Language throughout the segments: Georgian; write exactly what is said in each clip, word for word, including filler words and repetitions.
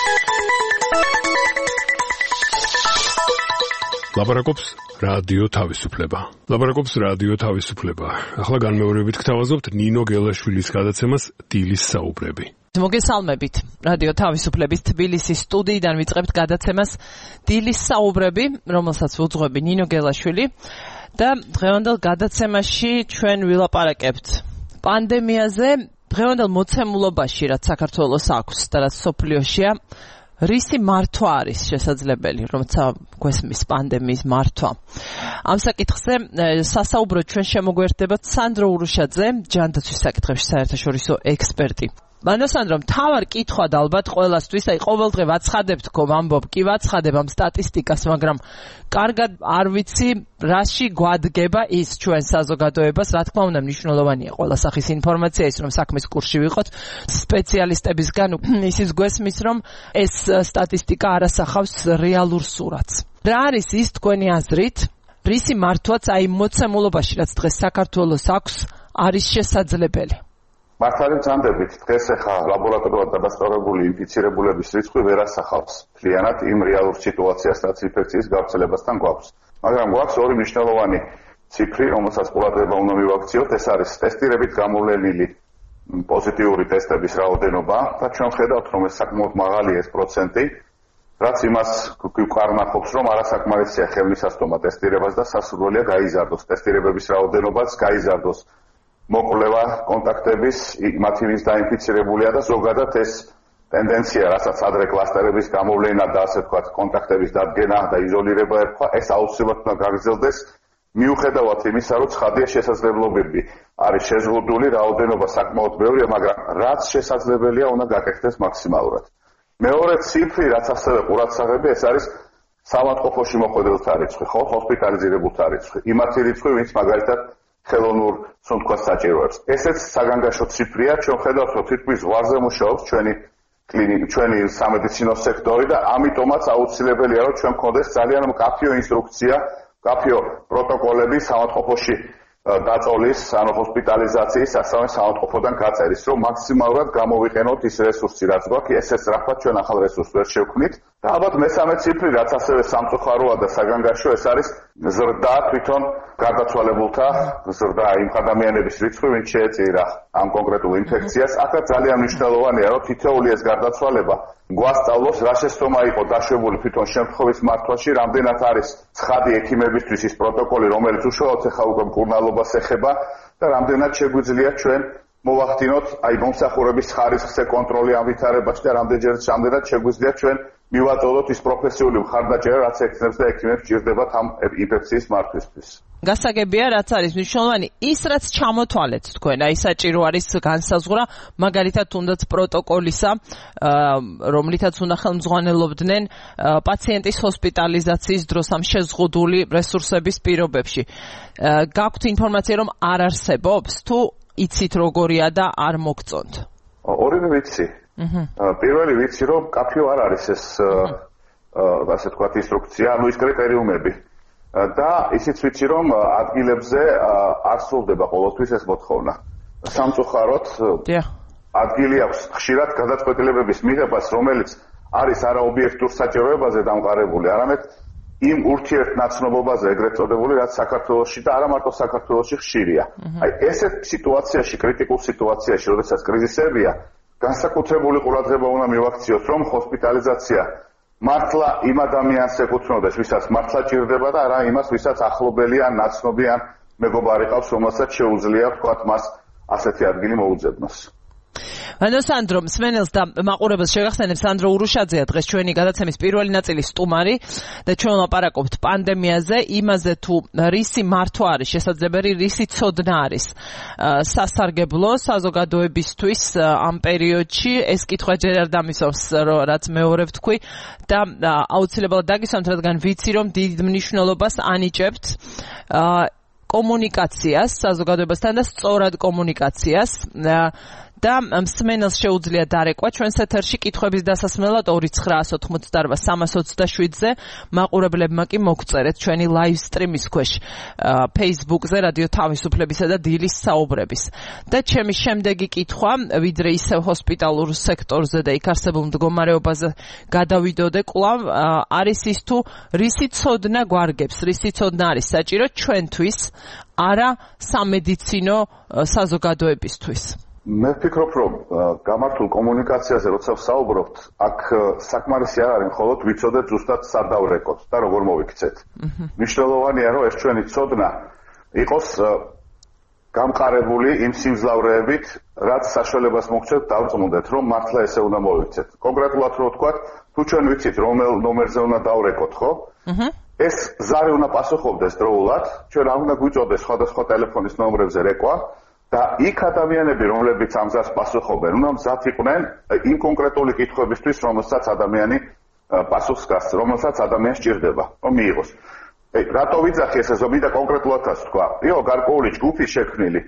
ლაპარაკობს რადიო თავისუფლება. ლაპარაკობს რადიო თავისუფლება. ახლა განმეორებით გთავაზობთ ნინო გელაშვილის გადაცემას დილის საუბრები. მოგესალმებით. რადიო თავისუფლების თბილისის სტუდიიდან ვიწყებთ გადაცემას დილის საუბრები, რომელსაც უძღვები ნინო გელაშვილი და დღევანდელ გადაცემაში ჩვენ ვილაპარაკებთ პანდემიაზე, დღევანდელ მოცემულობაში, რაც საქართველოს აქვს და რაც სოფლიოშია, რისი მართვა არის შესაძლებელი, რომელცა გვესმის პანდემიის მართვა. ამ საკითხზე სასაუბრო ჩვენ შემოგვერდებათ სანდრო ურუშაძე, ჯანდაცვის საკითხებში საერთაშორისო ექსპერტი. მანასანდრო, მთავარ კითხვად ალბათ ყველასთვის, აი ყოველდღე ვაცხადებთ გომ ამბობ, კი ვაცხადებ ამ სტატისტიკას, მაგრამ კარგად არ ვიცი, რაში გვადგება ის ჩვენ საზოგადოებას, რა თქმა უნდა მნიშვნელოვანია ყველა სახის ინფორმაცია, ის რომ საქმის კურსში ვიყოთ, სპეციალისტებისგან ისიც გვესმის, რომ ეს სტატისტიკა არ ასახავს რეალურ სურათს. რა არის ის თქვენი აზრით, რისი მართვაც აი მოცემულობაში, რაც დღეს საქართველოს აქვს, არის შესაძლებელი? მართალი ძანდებით, დღეს ახლა ლაბორატორიულად დადასტურებული ინფიცირებულების რიცხვი ვერ ასახავს მთლიანად იმ რეალურ სიტუაციას, რაც ინფექციის გავრცელებასთან გვაქვს. მაგრამ გვაქვს ორი მნიშვნელოვანი ციფრი, რომელსაც ყურადღება უნდა მივაქციოთ, ეს არის ტესტირებით გამოვლენილი პოზიტიური ტესტების რაოდენობა და ჩვენ ხედავთ, რომ ეს საკმაოდ მაღალია ეს პროცენტი, რაც იმას გვკარნახობს, რომ არასაკმარისია ხელმისაწვდომა ტესტირებას და სასურველია გაიზარდოს ტესტირებების რაოდენობაც, გაიზარდოს მოკვლევა კონტაქტების, მათი ვის დაინფიცირებულია და ზოგადად ეს ტენდენცია, რასაც ადრე კლასტერების გამოვლენა და ასე ვთქვათ, კონტაქტების დადგენა და იზოლირება ერქვა, ეს აუცილებლად უნდა გაგრძელდეს, მიუხედავად იმისა, რომ ცხადია შესაძლებლობები არის შეზღუდული, რაოდენობა საკმაოდ ბევრია, მაგრამ რაც შესაძლებელია, უნდა გაკეთდეს მაქსიმალურად. მეორე ციფრი, რაც ასევე ყურადსაღებია, ეს არის საავადმყოფოში მოხვედრილთა რიცხვი, ხო, ჰოსპიტალიზირებულთა რიცხვი. იმათი რიცხვი, ვინც მაგალითად ხელოვნურ სუნთქვას საჭიროებს. ესეც საგანგაშო ციფრია, ჩვენ ხედავთ, რომ თითქმის ზღვარზე მუშაობს ჩვენი კლინიკა, ჩვენი სამედიცინო სექტორი და ამიტომაც აუცილებელია, რომ ჩვენ გქონდეს ძალიან მკაფიო ინსტრუქცია, მკაფიო პროტოკოლები საავადმყოფოში დაწოლის, ანუ ჰოსპიტალიზაციის, ასევე საავადმყოფოდან გაწერის, რომ მაქსიმალურად გამოვიყენოთ ის რესურსი, რაც გვაქვს, ესეც რახවත් ჩვენ ახალ რესურსს ვერ შევქმნით. და ალბათ მესამე ციფრი, რაც ასევე სამწუხაროა და საგანგაშო, ეს არის ზრდა თვითონ გარდაცვალებულთა ზრდა იმ ადამიანების რიცხვი, ვინც შეეწირა ამ კონკრეტულ ინფექციას. აქაც ძალიან მნიშვნელოვანია, რომ თითოეული ეს გარდაცვალება გვასწავლოს, რა შეცდომა იყო დაშვებული თვითონ შემთხვევის მართვაში, რამდენად არის ცხადი ექიმებისთვის ის პროტოკოლი, რომელიც უშუალოდ ეხლა უკვე მკურნალობას ეხება და რამდენად შეგვიძლია ჩვენ მოვახდინოთ აი მომსახურების ხარისხზე კონტროლი ამ ვითარებაში და რამდენად შეგვიძლია ჩვენ მივაწოდოთ ის პროფესიული მხარდაჭერა, რაც ექიმებს და ექიმებს ჭირდებათ ამ ინფექციის მართვისთვის. გასაგებია, რაც არის მნიშვნელოვანი, ის რაც ჩამოთვალეთ თქვენ, აი საჭირო არის განსაზღვრა, მაგალითად თუნდაც პროტოკოლისა, რომლითაც უნდა ხელმძღვანელობდნენ პაციენტის ჰოსპიტალიზაციის დროს ამ შეზღუდული რესურსების პირობებში. გაქვთ ინფორმაცია, რომ არ არსებობს, თუ იცით როგორია და არ მოგწონთ? ორივე ვიცი. პირველი ვიცი, რომ კაფიო არ არის ეს ასე ვთქვათ ინსტრუქცია, ანუ ის კრიტერიუმები. და ისიც ვიცი, რომ ადგილებზე არ სრულდება ყოველთვის ეს მოთხოვნა. სამწუხაროდ ადგილი აქვს ხშირად გადაწყვეტილებების მიღებას, რომელიც არის არა ობიექტურ საჭიროებაზე დამყარებული, არამედ იმ ურთიერთნაცნობობაზე ეგრეთ წოდებული, რაც საქართველოში და არა მარტო საქართველოში ხშირია. აი ესეთ სიტუაციაში, კრიტიკულ სიტუაციაში, როდესაც კრიზისებია, განსაკუთრებული ყურადღება უნდა მივაქციოთ, რომ ჰოსპიტალიზაცია მართლა იმ ადამიანს ეკუთვნოდეს, ვისაც მართლა ჭირდება და არა იმას, ვისაც ახლობელი ან ნაცნობი ან მეგობარი ყავს, რომელსაც შეუძლია ვთქვათ მას ასეთი ადგილი მოუძებნოს. ანუ სანდრო, მსმენელს და მაყურებელს შეგახსენებ, სანდრო ურუშაძეა დღეს ჩვენი გადაცემის პირველი ნაწილის სტუმარი და ჩვენ ვლაპარაკობთ პანდემიაზე, იმაზე თუ რისი მართვა არის შესაძლებელი, რისი ცოდნა არის სასარგებლო საზოგადოებისთვის ამ პერიოდში. ეს კითხვა ჯერ არ დამისვავს, რაც მეორე ვთქვი და აუცილებლად დაგისვამთ, რადგან ვიცი, რომ დიდ მნიშვნელობას ანიჭებთ კომუნიკაციას საზოგადოებასთან და სწორად კომუნიკაციას და მსმენელს შეუძლია დარეკვა ჩვენს ეთერში კითხვების დასასმელად ორი ცხრაას ოთხმოცდაარბა სამას ოცდაშვიდზე მაყურებლებმა კი მოგწერეთ ჩვენი live stream-ის ქვეშ Facebook-ზე რადიო თავისუფლებისა და დილის საუბრების. და ჩემი შემდეგი კითხვა, ვიდრე ისევ ჰოსპიტალურ სექტორზე და იქ არსებულ მდგომარეობაზე გადავიდოდე კვლავ, არის ის თუ რისი ცოდნა გვარგებს, რისი ცოდნა არის საჭირო ჩვენთვის, არა სამედიცინო საზოგადოებისთვის. მე ვფიქრობ, რომ გამართულ კომუნიკაციაზე როცა ვსაუბრობთ, აქ საკმარისი არ არის მხოლოდ ვიცოდეთ ზუსტად სად დავრეკოთ და როგორ მოვიქცეთ. მნიშვნელოვანია, რომ ეს ჩვენი ცოდნა იყოს გამყარებული იმ სიმძლავრეებით, რაც საშუალებას მოგცეთ დავწმუნდეთ, რომ მართლა ესე უნდა მოვიქცეთ. კონკრეტულად რო ვთქვათ, თუ ჩვენ ვიცით რომელ ნომერზე უნდა დავრეკოთ, ხო? ეს ზარი უნდა პასუხობდეს დროულად, ჩვენ არ უნდა გვიწოდეს სხვადასხვა ტელეფონის ნომრებზე რეკვა და იქ ადამიანები, რომლებიც ამ ზარს პასუხობენ, უნდა მზად იყვნენ იმ კონკრეტული კითხვებისთვის, რომელსაც ადამიანი პასუხს გასცემს, რომელსაც ადამიანს სჭირდება, რომ მიიღოს. რატო ვიძახი ესე ზომი და კონკრეტულადაც თქვა. იყო გარკვეული ჯგუფი შექმნილი.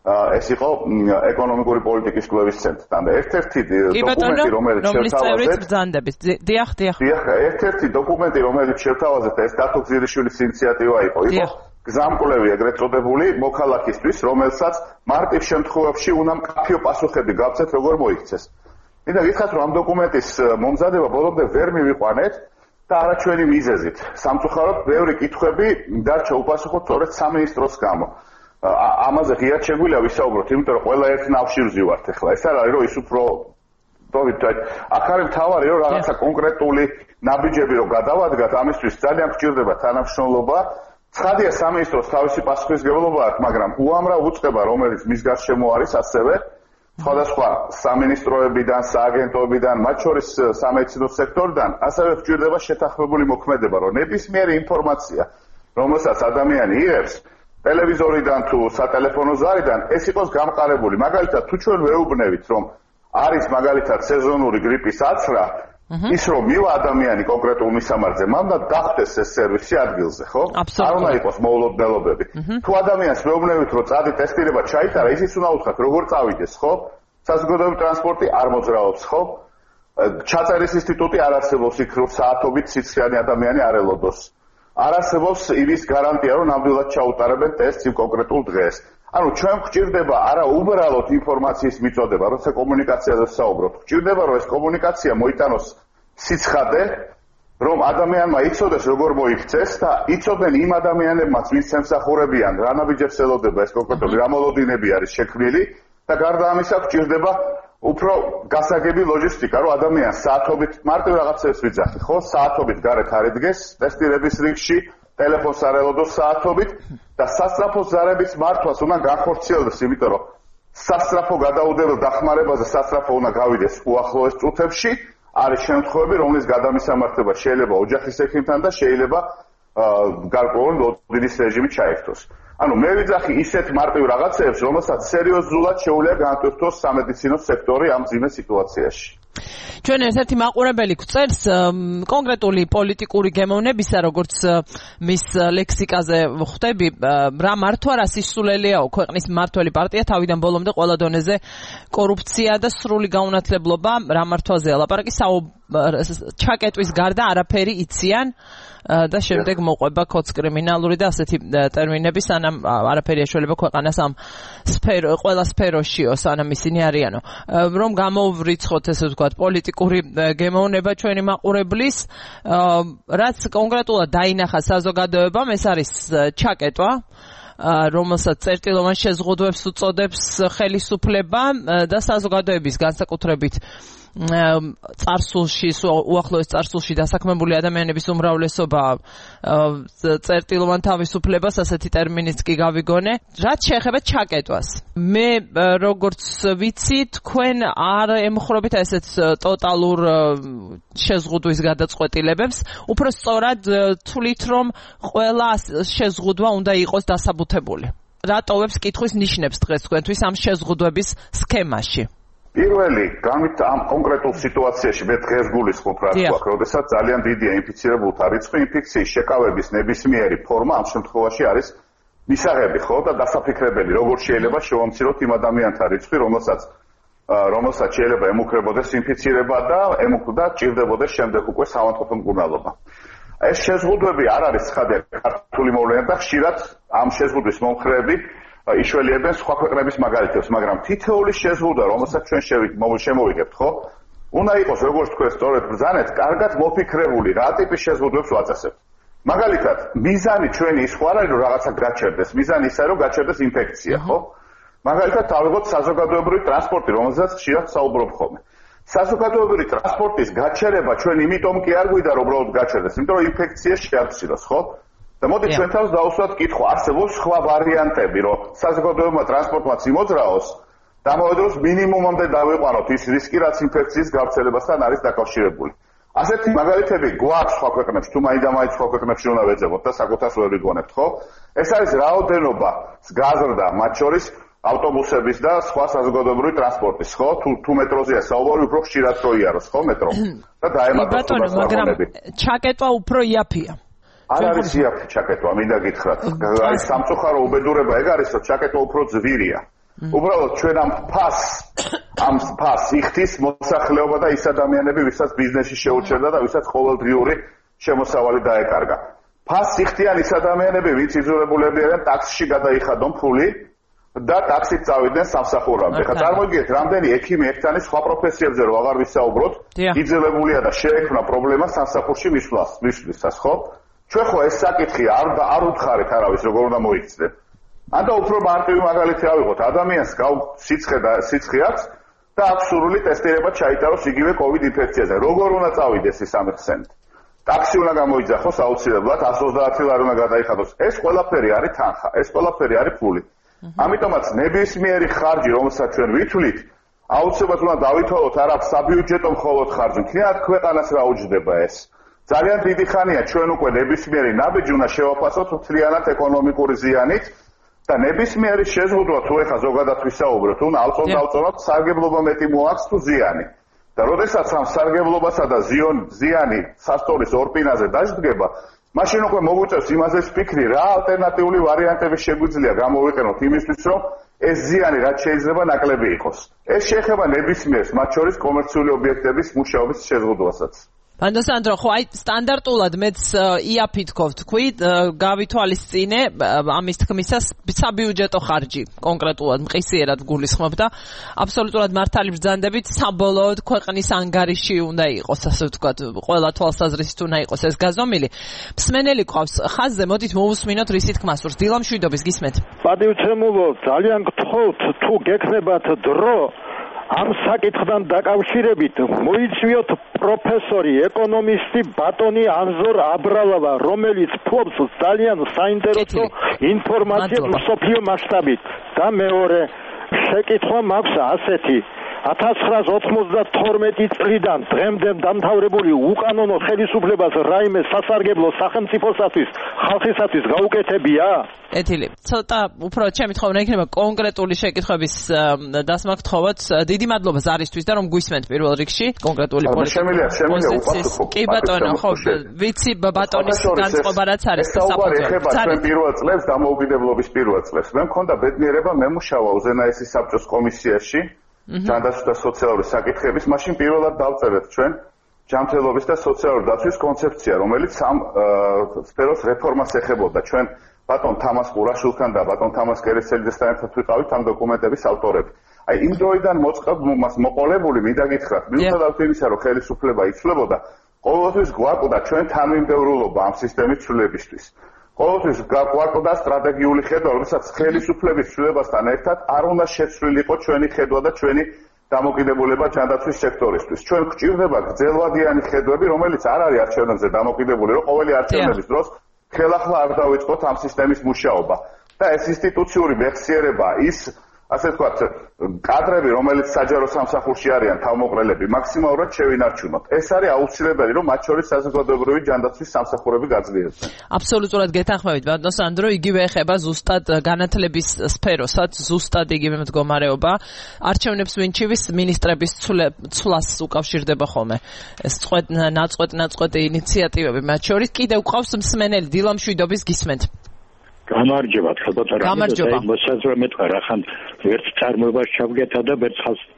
ეს იყო ეკონომიკური პოლიტიკის კვლევის ცენტრთან და ერთ-ერთი დოკუმენტი, რომელიც შევთავაზეთ, დიახ, დიახ. დიახ, ერთ-ერთი დოკუმენტი, რომელიც შევთავაზეთ, ეს დათო გზირიშვილის ინიციატივა იყო. იყო გზამკვლევი ეგრეთ წოდებული მოქალაქისთვის, რომელსაც მარტივ შემთხვევებში უნდა მკაფიო პასუხები გავცეთ, როგორ მოიქცეს. მინდა გითხრათ, რომ ამ დოკუმენტის მომზადება ბოლომდე ვერ მივიყვანეთ და არა ჩვენი მიზეზით. სამწუხაროდ, ბევრი კითხვები დარჩა უპასუხოდ სწორედ სამინისტროს გამო. ამაზე ღიად შეგვიძლია ვისაუბროთ, იმიტომ რომ ყველა ერთ ნავშირზე ვართ ახლა. ეს არ არის რომ ის უფრო დავით, აქ არის მთავარი რომ რაღაცა კონკრეტული ნაბიჯები რომ გადავადგათ, ამისთვის ძალიან გვჭირდება თანამშრომლობა. ცხადია სამინისტროს თავისი პასუხისმგებლობა აქვს, მაგრამ უამრავ უწყება, რომელიც მის გარშემო არის ასევე სხვადასხვა სამინისტროებიდან, სააგენტოებიდან, მათ შორის სამედიცინო სექტორიდან, ასევე გვჭირდება შეთანხმებული მოქმედება, რომ ნებისმიერი ინფორმაცია, რომელსაც ადამიანი იღებს ტელევიზორიდან თუ სატელეფონო ზარიდან, ეს იყოს გამყარებული. მაგალითად, თუ ჩვენ ვეუბნებით, რომ არის მაგალითად სეზონური გრიპის აცრა, ის რომ მივა ადამიანი კონკრეტულ მისამართზე, მანდა გახდეს ეს სერვისი ადგილზე, ხო? არ უნდა იყოს მოულოდნელობები. თუ ადამიანს ვეუბნებით, რომ წადი ტესტირება ჩაიტარა, ისიც უნდა უთხრათ, როგორ წავიდეს, ხო? საზოგადოებრივი ტრანსპორტი არ მოძრაობს, ხო? ჩაწერის ინსტიტუტი არ არსებობს იქ, რომ საათობით სიცხიანი ადამიანი არ ელოდოს. არ არსებობს იმის გარანტია, რომ ნამდვილად ჩაუტარებენ ტესტს იმ კონკრეტულ დღეს. ანუ ჩვენ გვჭირდება არა უბრალოდ ინფორმაციის მიწოდება, როცა კომუნიკაციაზე ვსაუბრობთ. გვჭირდება, რომ ეს კომუნიკაცია მოიტანოს სიცხადე, რომ ადამიანმა იცოდეს, როგორ მოიქცეს და იცოდნენ იმ ადამიანებმაც, ვინც ემსახურებიან, რა ნაბიჯებს ელოდება ეს კონკრეტული რა მოლოდინები არის შექმნილი და გარდა ამისა გვჭირდება უფრო გასაგები ლოჯისტიკა, რომ ადამიანს საათობით მარტივ რაღაცებს ვიძახი, ხო? საათობით გარეთ არიდგეს ტესტირების რიგში, ტელეფონს არ ელოდოს საათობით და სასწრაფო ზარების მართვას უნდა განხორციელდეს, იმიტომ რომ სასწრაფო გადაუდებელ დახმარებაზე სასწრაფო უნდა გავიდეს უახლოეს წუთებში. არის შემთხვევები, რომლის გადამისამართება შეიძლება ოჯახის ექიმთან და შეიძლება გარკვეული ლოდინის რეჟიმი ჩაერთოს. ანუ მე ვიძახი ისეთ მარტივ რაღაცებს, რომელსაც სერიოზულად შეუძლია განტვირთოს სამედიცინო სექტორი ამ ძიმე სიტუაციაში. ჩვენ ერთ-ერთი მაყურებელი გვწერს კონკრეტული პოლიტიკური გემოვნებისა, როგორც მის ლექსიკაზე ხვდები, რა მართვა რა სისულელეაო ქვეყნის მმართველი პარტია თავიდან ბოლომდე ყველა დონეზე კორუფცია და სრული გაუნათლებლობა რა მართვაზეა ლაპარაკი, ჩაკეტვის გარდა არაფერი იციან და შემდეგ მოყვება კოდს კრიმინალური და ასეთი ტერმინები, სანამ არაფერი ეშველება ქვეყანას ამ სფერო, ყველა სფეროშიო, სანამ ისინი არიანო. რომ გამოვრიცხოთ, ესე ვთქვათ, პოლიტიკური გემოვნება ჩვენი მაყურებლის, რაც კონკრეტულად დაინახა საზოგადოებამ, ეს არის ჩაკეტვა, რომელსაც წერტილოვან შეზღუდვებს უწოდებს ხელისუფლება და საზოგადოების განსაკუთრებით წარსულში, უახლოეს წარსულში დასაქმებული ადამიანების უმრავლესობა წერტილოვან თავისუფლებას, ასეთი ტერმინიც კი გავიგონე. რაც შეეხება ჩაკეტვას, მე როგორც ვიცი, თქვენ არ ემხრობით ესეთ ტოტალურ შეზღუდვის გადაწყვეტილებებს, უფრო სწორად თვლით, რომ ყველა შეზღუდვა უნდა იყოს დასაბუთებული. რა ტოვებს კითხვის ნიშნებს დღეს თქვენთვის ამ შეზღუდვების სქემაში? პირველი, გამით ამ კონკრეტულ სიტუაციაში მე დღეს გულისხმობ რა თქვა, როდესაც ძალიან დიდია ინფიცირებულთა რიცხვი, ინფექციის შეკავების ნებისმიერი ფორმა ამ შემთხვევაში არის მისაღები, ხო, და დასაფიქრებელი, როგორ შეიძლება შევამციროთ იმ ადამიანთა რიცხვი, რომელსაც რომელსაც შეიძლება ემუქრებოდეს ინფიცირება და ემუქრდა ჭირდებოდეს შემდეგ უკვე საავადმყოფო მკურნალობა. ეს შეზღუდვები არ არის ცხადია ქართული მოვლენა და ხშირად ამ შეზღუდვის მომხრეები იშველიებენ სხვა ქვეყნების მაგალითებს, მაგრამ თითოეული შეზღუდვა, რომელსაც ჩვენ შემოვიგებთ, ხო? უნდა იყოს, როგორც თქვენ სწორედ ბრძანეთ, კარგად მოფიქრებული, რა ტიპის შეზღუდვებს ვაწესებთ. მაგალითად, მიზანი ჩვენი ის ხო არ არის, რომ რაღაცა გაჩერდეს, მიზანი ისაა, რომ გაჩერდეს ინფექცია, ხო? მაგალითად, თავიღოთ საზოგადოებრივი ტრანსპორტი, რომელზეც ხშირად საუბრობ ხოლმე. საზოგადოებრივი ტრანსპორტის გაჩერება ჩვენ იმიტომ კი არ გვიდა, რომ უბრალოდ გაჩერდეს, იმიტომ რომ ინფექცია შეარჩილოს, ხო? და მოდი ჩვენ თავს დავუსვათ კითხვა, არსებობს სხვა ვარიანტები, რომ საზოგადოებრივმა ტრანსპორტმაც იმოძრაოს და ამავდროულად მინიმუმამდე დავიყვანოთ ის რისკი, რაც ინფექციის გავრცელებასთან არის დაკავშირებული. ასეთი მაგალითები გვაქვს სხვა ქვეყნებში, თუ მაინდა-მაინც სხვა ქვეყნებში უნდა ვეძებოთ და საკუთარს ვერ ვიგონებთ, ხო? ეს არის რაოდენობა გაზრდა, მათ შორის ავტობუსების და სხვა საზოგადოებრივი ტრანსპორტის, ხო? თუ თუ მეტროზეა საუბარი, უფრო ხშირად რო იაროს, ხო, მეტრო? და დაემატოს ბატონო, მაგრამ ჩაკეტვა უფრო იაფია. არ არის იაფი ჩაკეტვა, მინდა გითხრათ. არის სამწუხარო უბედურება ეგ არის, რომ ჩაკეტვა უფრო ძვირია. უბრალოდ ჩვენ ამ ფას ამ ფას იხდის მოსახლეობა და ის ადამიანები, ვისაც ბიზნესი შეუჩერდა და ვისაც ყოველდღიური შემოსავალი დაეკარგა. ფას იხდიან ის ადამიანები, ვინც იძულებულები არიან ტაქსში გადაიხადონ ფული და ტაქსით წავიდნენ სამსახურამდე. ხა წარმოგიდგენთ, რამდენი ექიმი ერთთანი სხვა პროფესიებზე რო აღარ ვისაუბროთ, იძულებულია და შეექმნა პრობლემა სამსახურში მისვლას, მისვლისას, ხო? ჩვენ ხო ეს საკითხი არ არ უთხარით არავის როგორ უნდა მოიქცდეთ. ანდა უფრო მარტივი მაგალითი ავიღოთ, ადამიანს სიცხე და სიცხე აქვს და აქვს სურვილი ტესტირება ჩაიტაროს იგივე COVID ინფექციაზე. როგორ უნდა წავიდეს ის ამ ხსენით? ტაქსი უნდა გამოიძახოს აუცილებლად, εκατს ოცდაათი ლარი უნდა გადაიხადოს. ეს ყველაფერი არის თანხა, ეს ყველაფერი არის ფული. ამიტომაც ნებისმიერი ხარჯი, რომელსაც ჩვენ ვითვლით, აუცილებლად უნდა დავითვალოთ არა საბიუჯეტო მხოლოდ ხარჯი, მთლიანად ქვეყანას რა უჯდება ეს. ძალიან დიდი ხანია ჩვენ უკვე ნებისმიერი ნაბიჯი უნდა შევაფასოთ მთლიანად ეკონომიკური ზიანით და ნებისმიერი შეზღუდვა თუ ეხა ზოგადად ვისაუბროთ, უნდა ალწონდ-ალწონოთ სარგებლობა მეტი მოაქვს თუ ზიანი. და როდესაც ამ სარგებლობასა და ზიანი სასტორის ორ პინაზე დაждდება, მაშინ უკვე მოგვიწევს იმაზე ვფიქრი, რა ალტერნატიული ვარიანტები შეგვიძლია გამოვიყენოთ იმისთვის, რომ ეს ზიანი რაც შეიძლება ნაკლები იყოს. ეს შეეხება ნებისმიერს, მათ შორის კომერციული ობიექტების მუშაობის შეზღუდვასაც. ბანდოსანდრო, ხო აი სტანდარტულად მეც იაფი თქვ თქვი, გავითვალისწინე ამის თქმისას საბიუჯეტო ხარჯი კონკრეტულად მყისიერად გულისხმობ და აბსოლუტურად მართალი ბრძანდებით საბოლოოდ ქვეყნის ანგარიში უნდა იყოს, ასე ვთქვათ, ყველა თვალსაზრისით უნდა იყოს ეს გაზომილი. მსმენელი ყავს ხაზზე, მოდით მოვუსმინოთ რისი თქმა სურს. დილა მშვიდობის, გისმენთ. პატივცემულო, ძალიან გთხოვთ, თუ გექნებათ დრო ამ საკითხთან დაკავშირებით მოიწვიოთ პროფესორი, ეკონომისტი ბატონი ანზორ აბრალავა, რომელიც ფლობს ძალიან საინტერესო ინფორმაციას მსოფლიო მასშტაბით. და მეორე შეკითხვა მაქვს ასეთი: ათას ცხრაას ოცდათორმეტი წლიდან დღემდე დამთავრებული უკანონო ხელისუფლებას რაიმე სასარგებლო სახელმწიფოსათვის, ხალხისათვის გაუკეთებია? ეთილი, ცოტა უფრო ჩემი თხოვნა იქნება კონკრეტული შეკითხვების დასმა გთხოვოთ. დიდი მადლობა ზარისთვის და რომ გვისმენთ პირველ რიგში კონკრეტული პოლიტიკის. კი ბატონო, ხო, ვიცი ბატონის განწყობა რაც არის საფუძველი. ჩვენ პირველ წლებს დამოუკიდებლობის პირველ წლებს. მე მქონდა ბედნიერება მემუშავა უზენაესის საბჭოს კომისიაში ჯანდაცვის და სოციალური საკითხების, მაშინ პირველად დავწერეთ ჩვენ ჯანმრთელობის და სოციალური დაცვის კონცეფცია, რომელიც ამ სფეროს რეფორმას ეხებოდა. ჩვენ ბატონ თამას ყურაშვილთან და ბატონ თამას კერესელიძესთან ერთად ვიყავით ამ დოკუმენტების ავტორები. აი იმ დროიდან მოწყობს მოყოლებული, მინდა გითხრათ, მიუხედავად იმისა, რომ ხელისუფლება იცვლებოდა, ყოველთვის გვაკვდა ჩვენ თანმიმდევრულობა ამ სისტემის ცვლილებისთვის. ყოველთვის გვაკვდა სტრატეგიული ხედვა, რომელსაც ხელისუფლების ცვლილებასთან ერთად არ უნდა შეცვლილიყო ჩვენი ხედვა და ჩვენი დამოკიდებულება ჯანდაცვის სექტორისთვის. ჩვენ გვჭირდება გრძელვადიანი ხედვები, რომელიც არ არის არჩევნებზე დამოკიდებული, რომ ყოველი არჩევნების დროს ხელახლა არ დავიწყოთ ამ სისტემის მუშაობა. და ეს ინსტიტუციური მეხსიერება, ის ასე ვთქვათ, კადრები, რომელიც საჯარო სამსახურში არიან თავმოყრილები, მაქსიმალურად შევინარჩუნოთ. ეს არის აუცილებელი, რომ მათ შორის საზოგადოებრივი ჯანდაცვის სამსახურები გაძლიერდეს. აბსოლუტურად გეთანხმებით, ბატონო, იგივე ეხება ზუსტად განათლების სფეროსაც, ზუსტად იგივე მდგომარეობა. არჩევნებს ვინჩივის მინისტრების ცვლას უკავშირდება ხოლმე. ეს წვეთ ნაწყვეტ ნაწყვეტი ინიციატივები მათ შორის. კიდევ გვყავს მსმენელი, დილა მშვიდობის, გისმენთ. გამარჯობა, ხალხო, გამარჯობა. მოსაზრე მეტყვა, რახან ვერც წარმოებას ჩავგეთა და ვერც ხალხს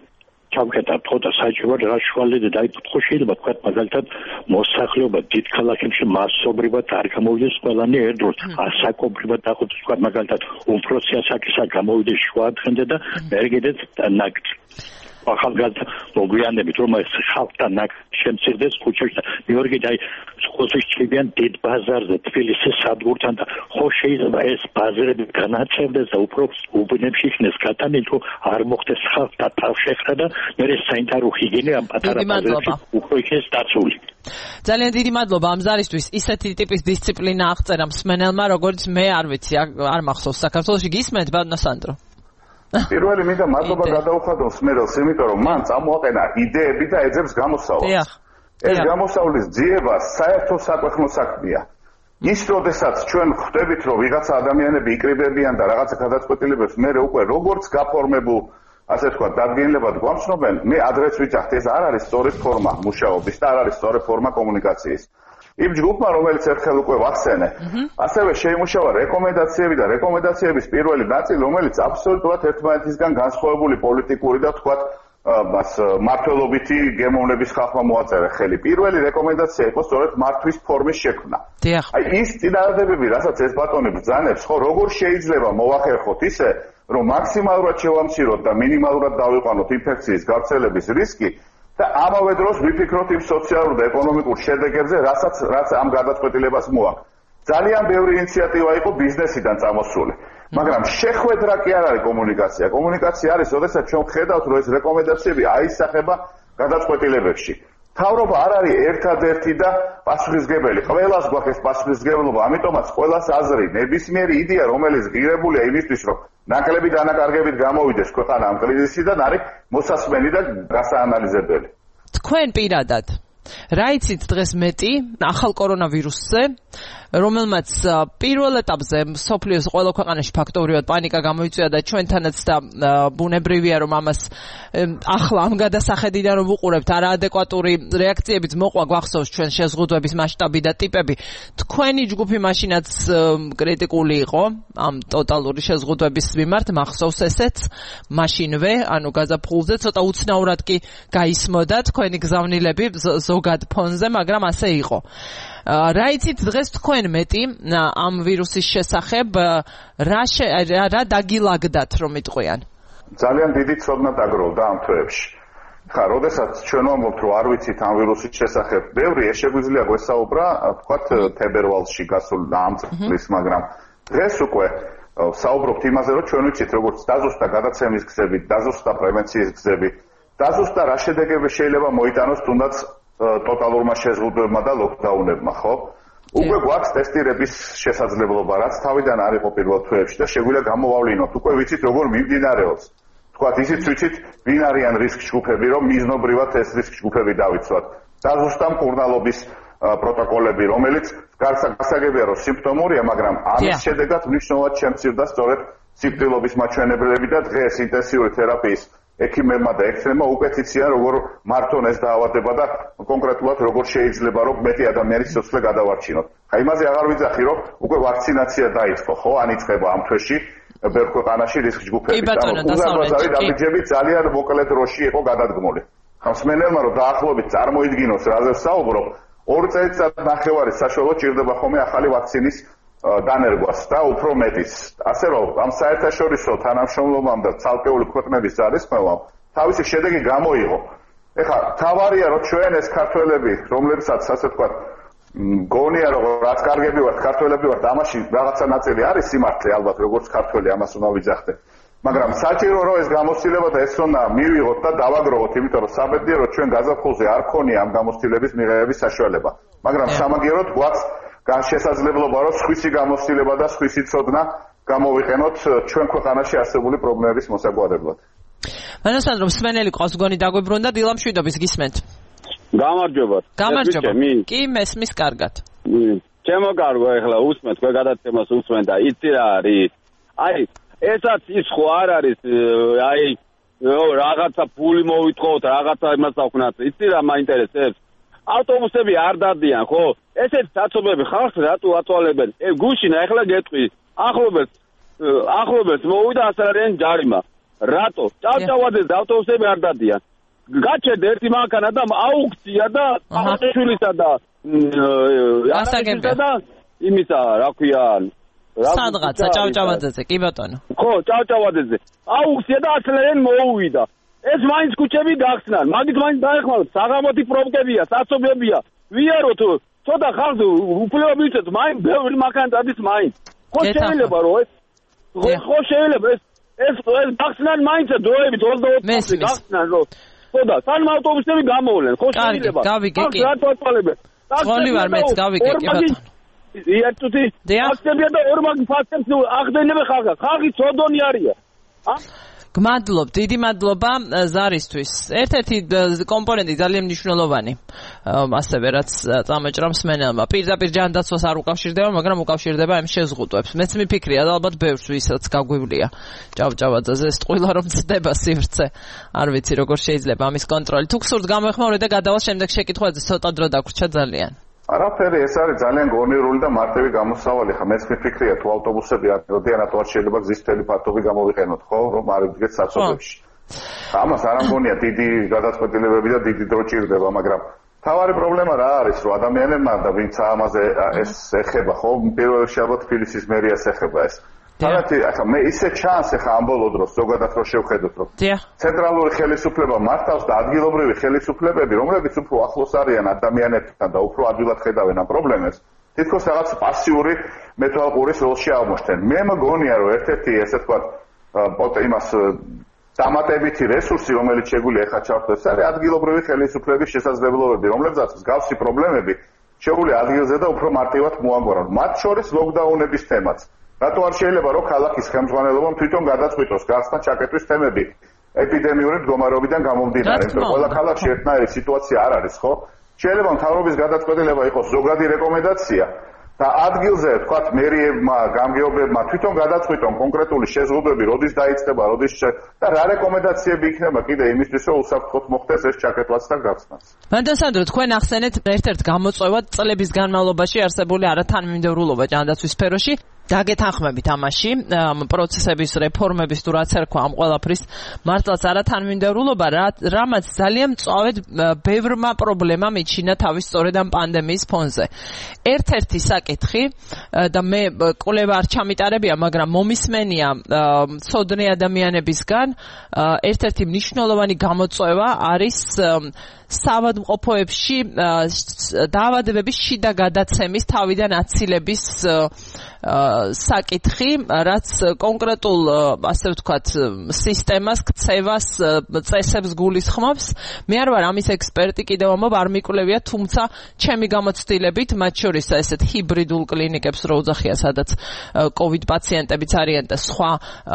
ჩავკეტა ფოტო საჭირო რა შუალედი დაიფუთხო შეიძლება თქვა მაგალითად მოსახლეობა დიდ ქალაქებში მასობრივად არ გამოვიდეს ყველანი ერთდროულად ასაკობრივად დახვეწ თქვა მაგალითად უმცროსი ასაკისა გამოვიდეს შუადღემდე და მე კიდეც ნაკ ახალგაზრდა მოგვიანებით რომ ეს ხალხთან ნაკ შემცირდეს ქუჩაში მეორე კიდე აი ხოთის ჩებიან დიდ ბაზარზე თბილისის სადგურთან და ხო შეიძლება ეს ბაზრები განაწევდეს და უფრო უბნებში იქნეს გატანილი რომ არ მოხდეს ხალხთან თავშეხება და მე საინტერესო ჰიგიენე ამ პატარა ბაზრებში უფრო იქნეს დაცული ძალიან დიდი მადლობა ამ ზარისთვის ისეთი ტიპის დისციპლინა აღწერა მსმენელმა როგორც მე არ ვიცი არ მახსოვს საქართველოში გისმენთ ბატონო სანდრო პირველი მინდა მადლობა გადაუხადო მსმენელს, იმიტომ რომ მან წამოაყენა იდეები და ეძებს გამოსავლა. ეს გამოსავლის ძიება საერთო საკვეხნო საქმეა. ის როდესაც ჩვენ ხვდებით, რომ ვიღაცა ადამიანები იკრიბებიან და რაღაცა გადაწყვეტილებებს მე უკვე როგორც გაფორმებულ, ასე თქვა, დადგენილებად გვამცნობენ, მე ადრეც ვიძახთ, ეს არ არის სწორი ფორმა მუშაობის და არ არის სწორი ფორმა კომუნიკაციის. იმ ჯგუფმა, რომელიც ერთხელ უკვე ვახსენე, ასევე შეიმუშავა რეკომენდაციები და რეკომენდაციების პირველი ნაწილი, რომელიც აბსოლუტურად ერთმანეთისგან განსხვავებული პოლიტიკური და თქვათ მას მართლობითი გემოვნების ხალხმა მოაწერა ხელი. პირველი რეკომენდაცია იყო სწორედ მართვის ფორმის შექმნა. აი ის წინადადებები, რასაც ეს ბატონი ბრძანებს, ხო, როგორ შეიძლება მოვახერხოთ ისე, რომ მაქსიმალურად შევამციროთ და მინიმალურად დავიყვანოთ ინფექციის გავრცელების რისკი და ამავე დროს ვიფიქროთ იმ სოციალურ და ეკონომიკურ შედეგებზე, რასაც რაც ამ გადაწყვეტილებას მოაქვს. ძალიან ბევრი ინიციატივა იყო ბიზნესიდან წამოსული. მაგრამ შეხვედრა კი არ არის კომუნიკაცია. კომუნიკაცია არის, როდესაც ჩვენ ხედავთ, რომ ეს რეკომენდაციები აისახება გადაწყვეტილებებში. თავრობა არ არის ერთადერთი და პასუხისმგებელი. ყველას გვაქვს ეს პასუხისმგებლობა, ამიტომაც ყველას აზრი, ნებისმიერი იდეა, რომელიც ღირებულია იმისთვის, რომ ნაკლები დანაკარგებით გამოვიდეს ქვეყანა ამ კრიზისიდან, არის მოსასმენი და გასაანალიზებელი. თქვენ პირადად რა იცით დღეს მეტი ახალ კორონავირუსზე, რომელმაც პირველ ეტაპზე მსოფლიოს ყველა ქვეყანაში ფაქტობრივად პანიკა გამოიწვია და ჩვენთანაც და ბუნებრივია რომ ამას ახლა ამ გადასახედიდან რომ ვუყურებთ არაადეკვატური რეაქციებიც მოყვა გვახსოვს ჩვენ შეზღუდვების მასშტაბი და ტიპები. თქვენი ჯგუფი მაშინაც კრიტიკული იყო ამ ტოტალური შეზღუდვების მიმართ, მახსოვს ესეც მაშინვე, ანუ გაზაფხულზე ცოტა უცნაურად კი გაისმოდა თქვენი გზავნილები ზოგად ფონზე, მაგრამ ასე იყო. რა იცით დღეს თქვენ მეტი ამ ვირუსის შესახებ, რა რა დაგილაგდათ რომ იტყვიან? ძალიან დიდი ცოდნა დაგროვდა ამ თვეებში. ხა, როდესაც ჩვენ ვამბობთ, რომ არ ვიცით ამ ვირუსის შესახებ, ბევრი ეს შეგვიძლია გვესაუბრა, ვთქვათ, თებერვალში გასულ ამ წლის, მაგრამ დღეს უკვე საუბრობთ იმაზე, რომ ჩვენ ვიცით, როგორც დაზუსტა გადაცემის გზები, დაზუსტა პრევენციის გზები, დაზუსტა რა შედეგები შეიძლება მოიტანოს თუნდაც ტოტალურმა შეზღუდვებმა და ლოკდაუნებმა, ხო? უკვე გვაქვს ტესტირების შესაძლებლობა, რაც თავიდან არ იყო პირველ თვეებში და შეგვიძლია გამოვავლინოთ. უკვე ვიცით, როგორ მიმდინარეობს. თქვათ, ისიც ვიცით, ვინ არიან რისკ ჯგუფები, რომ მიზნობრივად ეს რისკ ჯგუფები დავიცვათ. დაზუსტა მკურნალობის პროტოკოლები, რომელიც გასაგებია, რომ სიმპტომურია, მაგრამ ამის შედეგად მნიშვნელოვნად შემცირდა სწორედ სიკვდილობის მაჩვენებლები და დღეს ინტენსიური თერაპიის ექიმებმა და ექცემმა უკეთ იციან, როგორ მართონ ეს დაავადება და კონკრეტულად როგორ შეიძლება, რომ მეტი ადამიანის სიცოცხლე გადავარჩინოთ. ხა იმაზე აღარ ვიძახი, რომ უკვე ვაქცინაცია დაიწყო, ხო, ან იწყება ამ თვეში ბევრ ქვეყანაში რისკ ჯგუფების. უზარმაზარი დაბიჯები ძალიან მოკლე დროში იყო გადადგმული. ხა მსმენელმა რომ დაახლოებით წარმოიდგინოს, რაზე ვსაუბრობ, ორ წელიწად ნახევარი საშუალო ჭირდება ხოლმე ახალი ვაქცინის დანერგვას და უფრო მეტიც. ასე რომ ამ საერთაშორისო თანამშრომლობამ და ცალკეული ქვეყნების ძალისხმევამ თავისი შედეგი გამოიღო. ეხლა თავარია რომ ჩვენ ეს ქართველები, რომლებსაც ასე ვთქვათ, გონია რომ რაც კარგები ვართ, ქართველები ვართ, ამაში რაღაცა ნაწილი არის სიმართლე ალბათ, როგორც ქართველი ამას უნდა ვიძახდე. მაგრამ საჭირო რომ ეს გამოცდილება და ეს უნდა მივიღოთ და დავაგროვოთ, იმიტომ რომ საბედნიეროდ ჩვენ გაზაფხულზე არ ქონია ამ გამოცდილების მიღების საშუალება. მაგრამ სამაგიეროდ გვაქვს შესაძლებლობა რომ სხვისი გამოცდილება და სხვისი ცოდნა გამოვიყენოთ ჩვენ ქვეყანაში არსებული პრობლემების მოსაგვარებლად. მანო სანდრო, მსმენელი ყავს გონი დაგვიბრუნდა, დილა მშვიდობის გისმენთ. გამარჯობა. გამარჯობა. კი, მესმის კარგად. ჩემო კარგო, ეხლა უსმენთ, თქვენ გადაცემას უსმენთ და იცი რა არის? აი, ესაც ის ხო არ არის, აი, რაღაცა ფული მოვითხოვოთ, რაღაცა იმას დავხნათ. იცი რა მაინტერესებს? ავტობუსები არ დადიან, ხო? ესეთი საცობები ხალხს რატო აწვალებენ? ე გუშინა ეხლა გეტყვი, ახლობელს ახლობელს მოვიდა ასარიან ჯარიმა. რატო? ჭავჭავაძეს ავტობუსები არ დადიან. გაჩერდა ერთი მანქანა და აუქცია და აღაშვილისა და ასაგებია და იმისა რა ქვია სადღაცა ჭავჭავაძეზე კი ბატონო ხო ჭავჭავაძეზე აუქცია და ათლერენ მოუვიდა ეს მაინც ქუჩები გახსნან მაგით მაინც დაეხმაროთ საღამოთი პრობლემებია საცობლებია ვიაროთ ცოტა ხალხს უფლება მიცეთ მაინც ბევრი მანქანა დადის მაინც ხო შეიძლება რომ ეს ხო შეიძლება ეს ეს ეს გახსნან მაინც დროებით ოცდაოთხ წელი გახსნან რომ ხოდა სამ ავტობუსები გამოვლენ ხო შეიძლება გავიგე კი რა თვალებე წვალი ვარ მეც გავიგე კი ბატონო იერთუთი ფაქტებია და ორმაგი ფაქტებს აღდენებენ ხალხს ხალხი ცოდონი არიან ა გმადლობ, დიდი მადლობა ზარისთვის. ერთ-ერთი კომპონენტი ძალიან მნიშვნელოვანი. ასევე რაც წამოჭრავს მენელმა. პირდაპირ ჯანდაცვას არ უკავშირდება, მაგრამ უკავშირდება ამ შეზღუდვებს. მეც მიფიქრია, ალბათ ბევრს ვისაც გაგვივლია. ჭავჭავაძეზე ეს ტყუილა რომ ცდება სივრცე. არ ვიცი როგორ შეიძლება ამის კონტროლი. თუ გსურთ გამოეხმაურე და გადავალ შემდეგ შეკითხვაზე, ცოტა დრო დაგვრჩა ძალიან. არაფერი, ეს არის ძალიან გონივრული და მარტივი გამოსავალი. ხა მეც მიფიქრია, თუ ავტობუსები აროდიანად არ შეიძლება გზის მთელი ფართობი გამოვიყენოთ, ხო, რომ არ ვიდგეთ საცობებში. ამას არ ამგონია დიდი გადაწყვეტილებები და დიდი დრო ჭირდება, მაგრამ თავარი პრობლემა რა არის, რომ ადამიანებმა და ვინც ამაზე ეს ეხება, ხო, პირველ რიგში ალბათ თბილისის მერიას ეხება ეს. თუმცა ახლა მე ისე ჩანს ახლა ამ ბოლო დროს ზოგადად რო შევხედოთ, რომ ცენტრალური ხელისუფლება მართავს და ადგილობრივი ხელისუფლებები, რომლებიც უფრო ახლოს არიან ადამიანებთან და უფრო ადვილად ხედავენ ამ პრობლემებს, თითქოს რაღაც პასიური მეთვალყურის როლში აღმოჩნდნენ. მე მგონია, რომ ერთ-ერთი ესე ვთქვათ, იმას დამატებითი რესურსი, რომელიც შეგვიძლია ახლა ჩავხდეს, არის ადგილობრივი ხელისუფლების შესაძლებლობები, რომლებსაც მსგავსი პრობლემები შეუძლია ადგილზე და უფრო მარტივად მოაგვარონ. მათ შორის ლოკდაუნების თემაც. რატო არ შეიძლება რომ ქალაქის ხელმძღვანელობამ თვითონ გადაწყვიტოს გახსნა ჩაკეტვის თემები ეპიდემიური მდგომარეობიდან გამომდინარე, იმიტომ რომ ყველა ქალაქში ერთნაირი სიტუაცია არ არის, ხო? შეიძლება მთავრობის გადაწყვეტილება იყოს ზოგადი რეკომენდაცია და ადგილზე, თქვათ, მერიებმა, გამგეობებმა თვითონ გადაწყვიტონ კონკრეტული შეზღუდვები, როდის დაიწყება, როდის და რა რეკომენდაციები იქნება კიდე იმისთვის, რომ უსაფრთხოდ მოხდეს ეს ჩაკეტვაც და გახსნაც. მანდ სანდრო, თქვენ ახსენეთ ერთ-ერთ გამოწვევად წლების განმავლობაში არსებული არათანმიმდევრულობა ჯანდაცვის სფეროში. დაგეთანხმებით ამაში, პროცესების რეფორმების თუ რაც ერქვა ამ ყველაფრის მართლაც არათანმიმდევრულობა, რამაც ძალიან მწვავედ ბევრმა პრობლემამ იჩინა თავის სწორედ ამ პანდემიის ფონზე. ერთ-ერთი საკითხი და მე კვლევა არ ჩამიტარებია, მაგრამ მომისმენია მცოდნე ადამიანებისგან, ერთ-ერთი მნიშვნელოვანი გამოწვევა არის საავადმყოფოებში დაავადებების შიდა გადაცემის თავიდან აცილების საკითხი, რაც კონკრეტულ, ასე ვთქვათ, სისტემას, ქცევას, წესებს გულისხმობს. მე არ ვარ ამის ექსპერტი, კიდევ ამბობ არ მიკვლევია, თუმცა ჩემი გამოცდილებით, მათ შორის ესეთ ჰიბრიდულ კლინიკებს რო უძახია, სადაც კოვიდ პაციენტებიც არიან და სხვა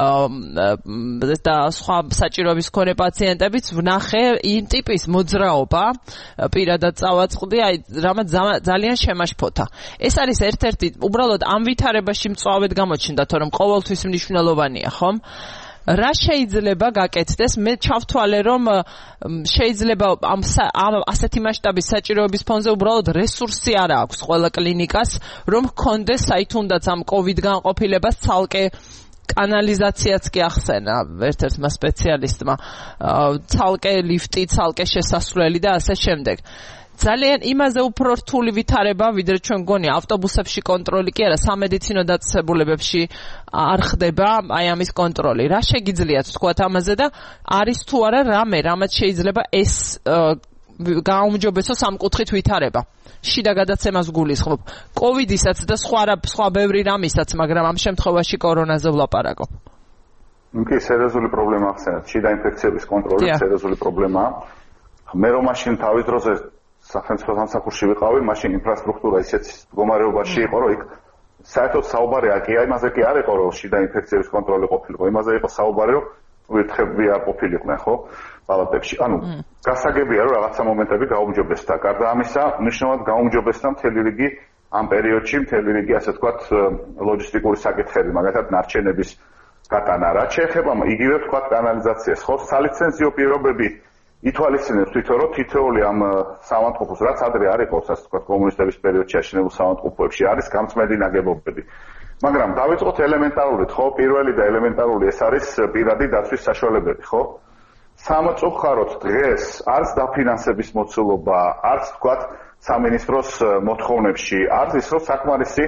და სხვა საჭიროების მქონე პაციენტებიც ვნახე იმ ტიპის მოძრაობა, პირადად წავაწყდი, აი რამაც ძალიან შემაშფოთა. ეს არის ერთ-ერთი უბრალოდ ამ ვითარებაში მწვავედ გამოჩნდა, თორემ ყოველთვის მნიშვნელოვანია, ხომ? რა შეიძლება გაკეთდეს? მე ჩავთვალე, რომ შეიძლება ამ ასეთი მასშტაბის საჭიროების ფონზე უბრალოდ რესურსი არ აქვს ყველა კლინიკას, რომ ჰქონდეს აი თუნდაც ამ კოვიდ განყოფილებას ცალკე კანალიზაციაც კი ახსენა ერთ-ერთმა სპეციალისტმა, ცალკე ლიფტი, ცალკე შესასვლელი და ასე შემდეგ. ძალიან იმაზე უფრო რთული ვითარება, ვიდრე ჩვენ გონია ავტობუსებში კონტროლი კი არა, სამედიცინო დაწესებულებებში არ ხდება აი ამის კონტროლი. რა შეგიძლიათ თქვათ ამაზე და არის თუ არა რამე, რამაც შეიძლება ეს გააუმჯობესოს ამ კუთხით ვითარება. შიდა გადაცემას გულისხმობ. კოვიდისაც და სხვა სხვა ბევრი რამისაც, მაგრამ ამ შემთხვევაში კორონაზე ვლაპარაკობ. კი, სერიოზული პრობლემა ახსენეთ. შიდა ინფექციების კონტროლი სერიოზული პრობლემაა. მე რომ მაშინ თავის დროზე სახელმწიფო სამსახურში ვიყავი, მაშინ ინფრასტრუქტურა ისეთ მდგომარეობაში იყო, რომ იქ საერთოდ საუბარი არ კი იმაზე კი არ იყო, რომ შიდა ინფექციების კონტროლი ყოფილიყო, იმაზე იყო საუბარი, რომ ვირთხები არ ყოფილიყვნენ, ხო? პალატებში. ანუ გასაგებია, რომ რაღაცა მომენტები გაუმჯობესდა. გარდა ამისა, მნიშვნელოვნად გაუმჯობესდა მთელი რიგი ამ პერიოდში, მთელი რიგი, ასე ვთქვათ, ლოჯისტიკური საკითხები, მაგალითად ნარჩენების გატანა. რაც შეეხება იგივე ვთქვათ კანალიზაციას, ხო? სალიცენზიო პირობები ითვალისწინებს თვითონ, რომ თითოეული ამ საავადმყოფოს, რაც ადრე არ იყო, ასე ვთქვათ, კომუნისტების პერიოდში აშენებულ საავადმყოფოებში არის გამწმენდი ნაგებობები. მაგრამ დავიწყოთ ელემენტარულად, ხო? პირველი და ელემენტარული ეს არის პირადი დაცვის საშუალებები, ხო? სამწუხაროდ დღეს არც დაფინანსების მოცულობა, არც თქვათ სამინისტროს მოთხოვნებში, არც ის რომ საკმარისი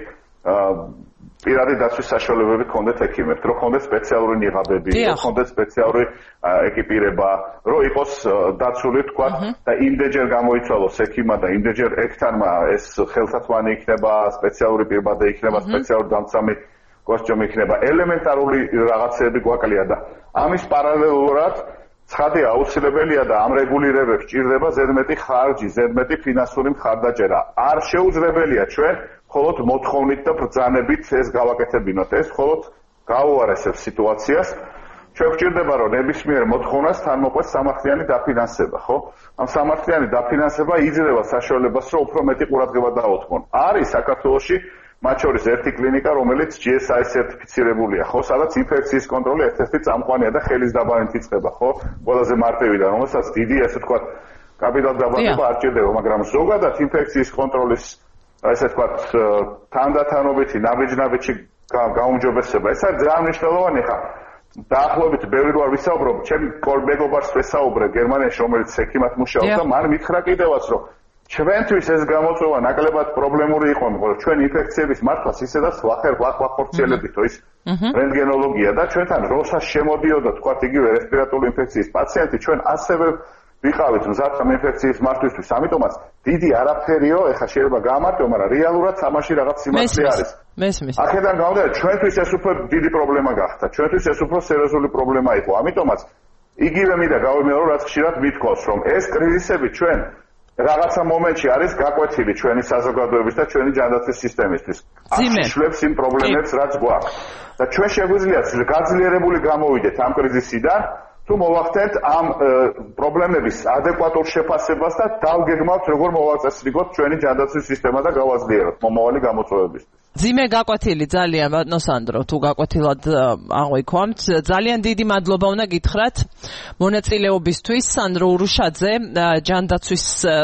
პირადი დაცვის საშუალებები ქონდეთ ექიმებს, რომ ქონდეთ სპეციალური ნიღაბები, რომ ქონდეთ სპეციალური ეკიპირება, რომ იყოს დაცული თქვათ და იმდენჯერ გამოიცვალოს ექიმმა და იმდენჯერ ექთანმა ეს ხელსაწყოანი იქნება, სპეციალური პირბადე იქნება, სპეციალური დამცამი კოსტიუმი იქნება, ელემენტარული რაღაცები გვაკლია და ამის პარალელურად ცხადია აუცილებელია და ამ რეგულირებებს ჭირდება ზედმეტი ხარჯი, ზედმეტი ფინანსური მხარდაჭერა. არ შეუძლებელია ჩვენ მხოლოდ მოთხოვნით და ბრძანებით ეს გავაკეთებინოთ. ეს მხოლოდ გაუარესებს სიტუაციას. ჩვენ გვჭირდება რომ ნებისმიერ მოთხოვნას თან მოყვეს სამართლიანი დაფინანსება, ხო? ამ სამართლიანი დაფინანსება იძლევა საშუალებას რომ უფრო მეტი ყურადღება დაუთმონ. არის საქართველოში მათ შორის ერთი კლინიკა, რომელიც ჯი ეს აი სერტიფიცირებულია, ხო, სადაც ინფექციის კონტროლი ერთ-ერთი წამყვანია და ხელის დაბანით იწყება, ხო? ყველაზე მარტივიდან, რომელსაც დიდი ასე თქვა კაპიტალდაბადება არ ჭირდება, მაგრამ ზოგადად ინფექციის კონტროლის ასე თქვა თანდათანობითი ნაბიჯ-ნაბიჯი გაუმჯობესება. ეს არის ძალიან მნიშვნელოვანი ხა. დაახლოებით ბევრი როარ ვისაუბრობ, ჩემი მეგობარს ვესაუბრე გერმანიაში, რომელიც ექიმად მუშაობს და მან მითხრა კიდევაც, რომ ჩვენთვის ეს გამოწვევა ნაკლებად პრობლემური იყო, მაგრამ ჩვენ ინფექციების მართვას ისედაც ვახერ ვახორციელებითო ის რენტგენოლოგია და ჩვენთან როცა შემოდიოდა თქვა იგივე რესპირატორული ინფექციის პაციენტი, ჩვენ ასევე ვიყავით მზად ამ ინფექციის მართვისთვის, ამიტომაც დიდი არაფერიო, ეხლა შეიძლება გაამარტო, მაგრამ რეალურად თამაში რაღაც სიმართლე არის. მესმის. აქედან გამომდინარე, ჩვენთვის ეს უფრო დიდი პრობლემა გახდა. ჩვენთვის ეს უფრო სერიოზული პრობლემა იყო. ამიტომაც იგივე მინდა გავიმეორო, რაც ხშირად მithქვავს, რომ ეს კრიზისები ჩვენ რაღაცა მომენტში არის გაკვეთილი ჩვენი საზოგადოების და ჩვენი ჯანდაცვის სისტემისთვის. აღნიშნავს იმ პრობლემებს, რაც გვაქვს. და ჩვენ შეგვიძლია გაძლიერებული გამოვიდეთ ამ კრიზისიდან, თუ მოვახდენთ ამ პრობლემების ადეკვატურ შეფასებას და დავგეგმავთ, როგორ მოვაწესრიგოთ ჩვენი ჯანდაცვის სისტემა და გავაძლიეროთ მომავალი გამოწვევებისთვის. ძიმე გაკვეთილი ძალიან ბატონო სანდრო, თუ გაკვეთილად აღვიქვამთ. ძალიან დიდი მადლობა უნდა გითხრათ მონაწილეობისთვის. სანდრო ურუშაძე, ჯანდაცვის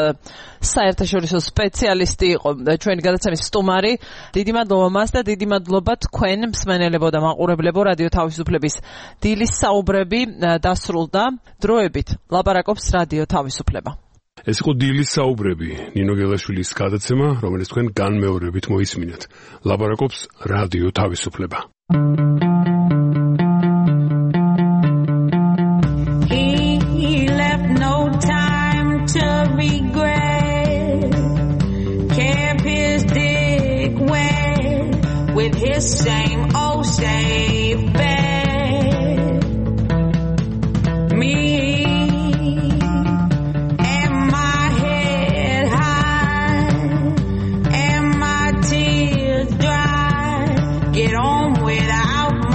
საერთაშორისო სპეციალისტი იყო ჩვენი გადაცემის სტუმარი. დიდი მადლობა მას და დიდი მადლობა თქვენ მსმენელებო და მაყურებლებო რადიო თავისუფლების დილის საუბრები დასრულდა. დროებით ლაპარაკობს რადიო თავისუფლება. ეს იყო დილის საუბრები, ნინო გელაშვილის გადაცემა, რომელიც თქვენ განმეორებით მოისმინეთ. ლაპარაკობს რადიო თავისუფლება. He left no time to regret. Kept his dick wet with his same old safe bet. Me get on without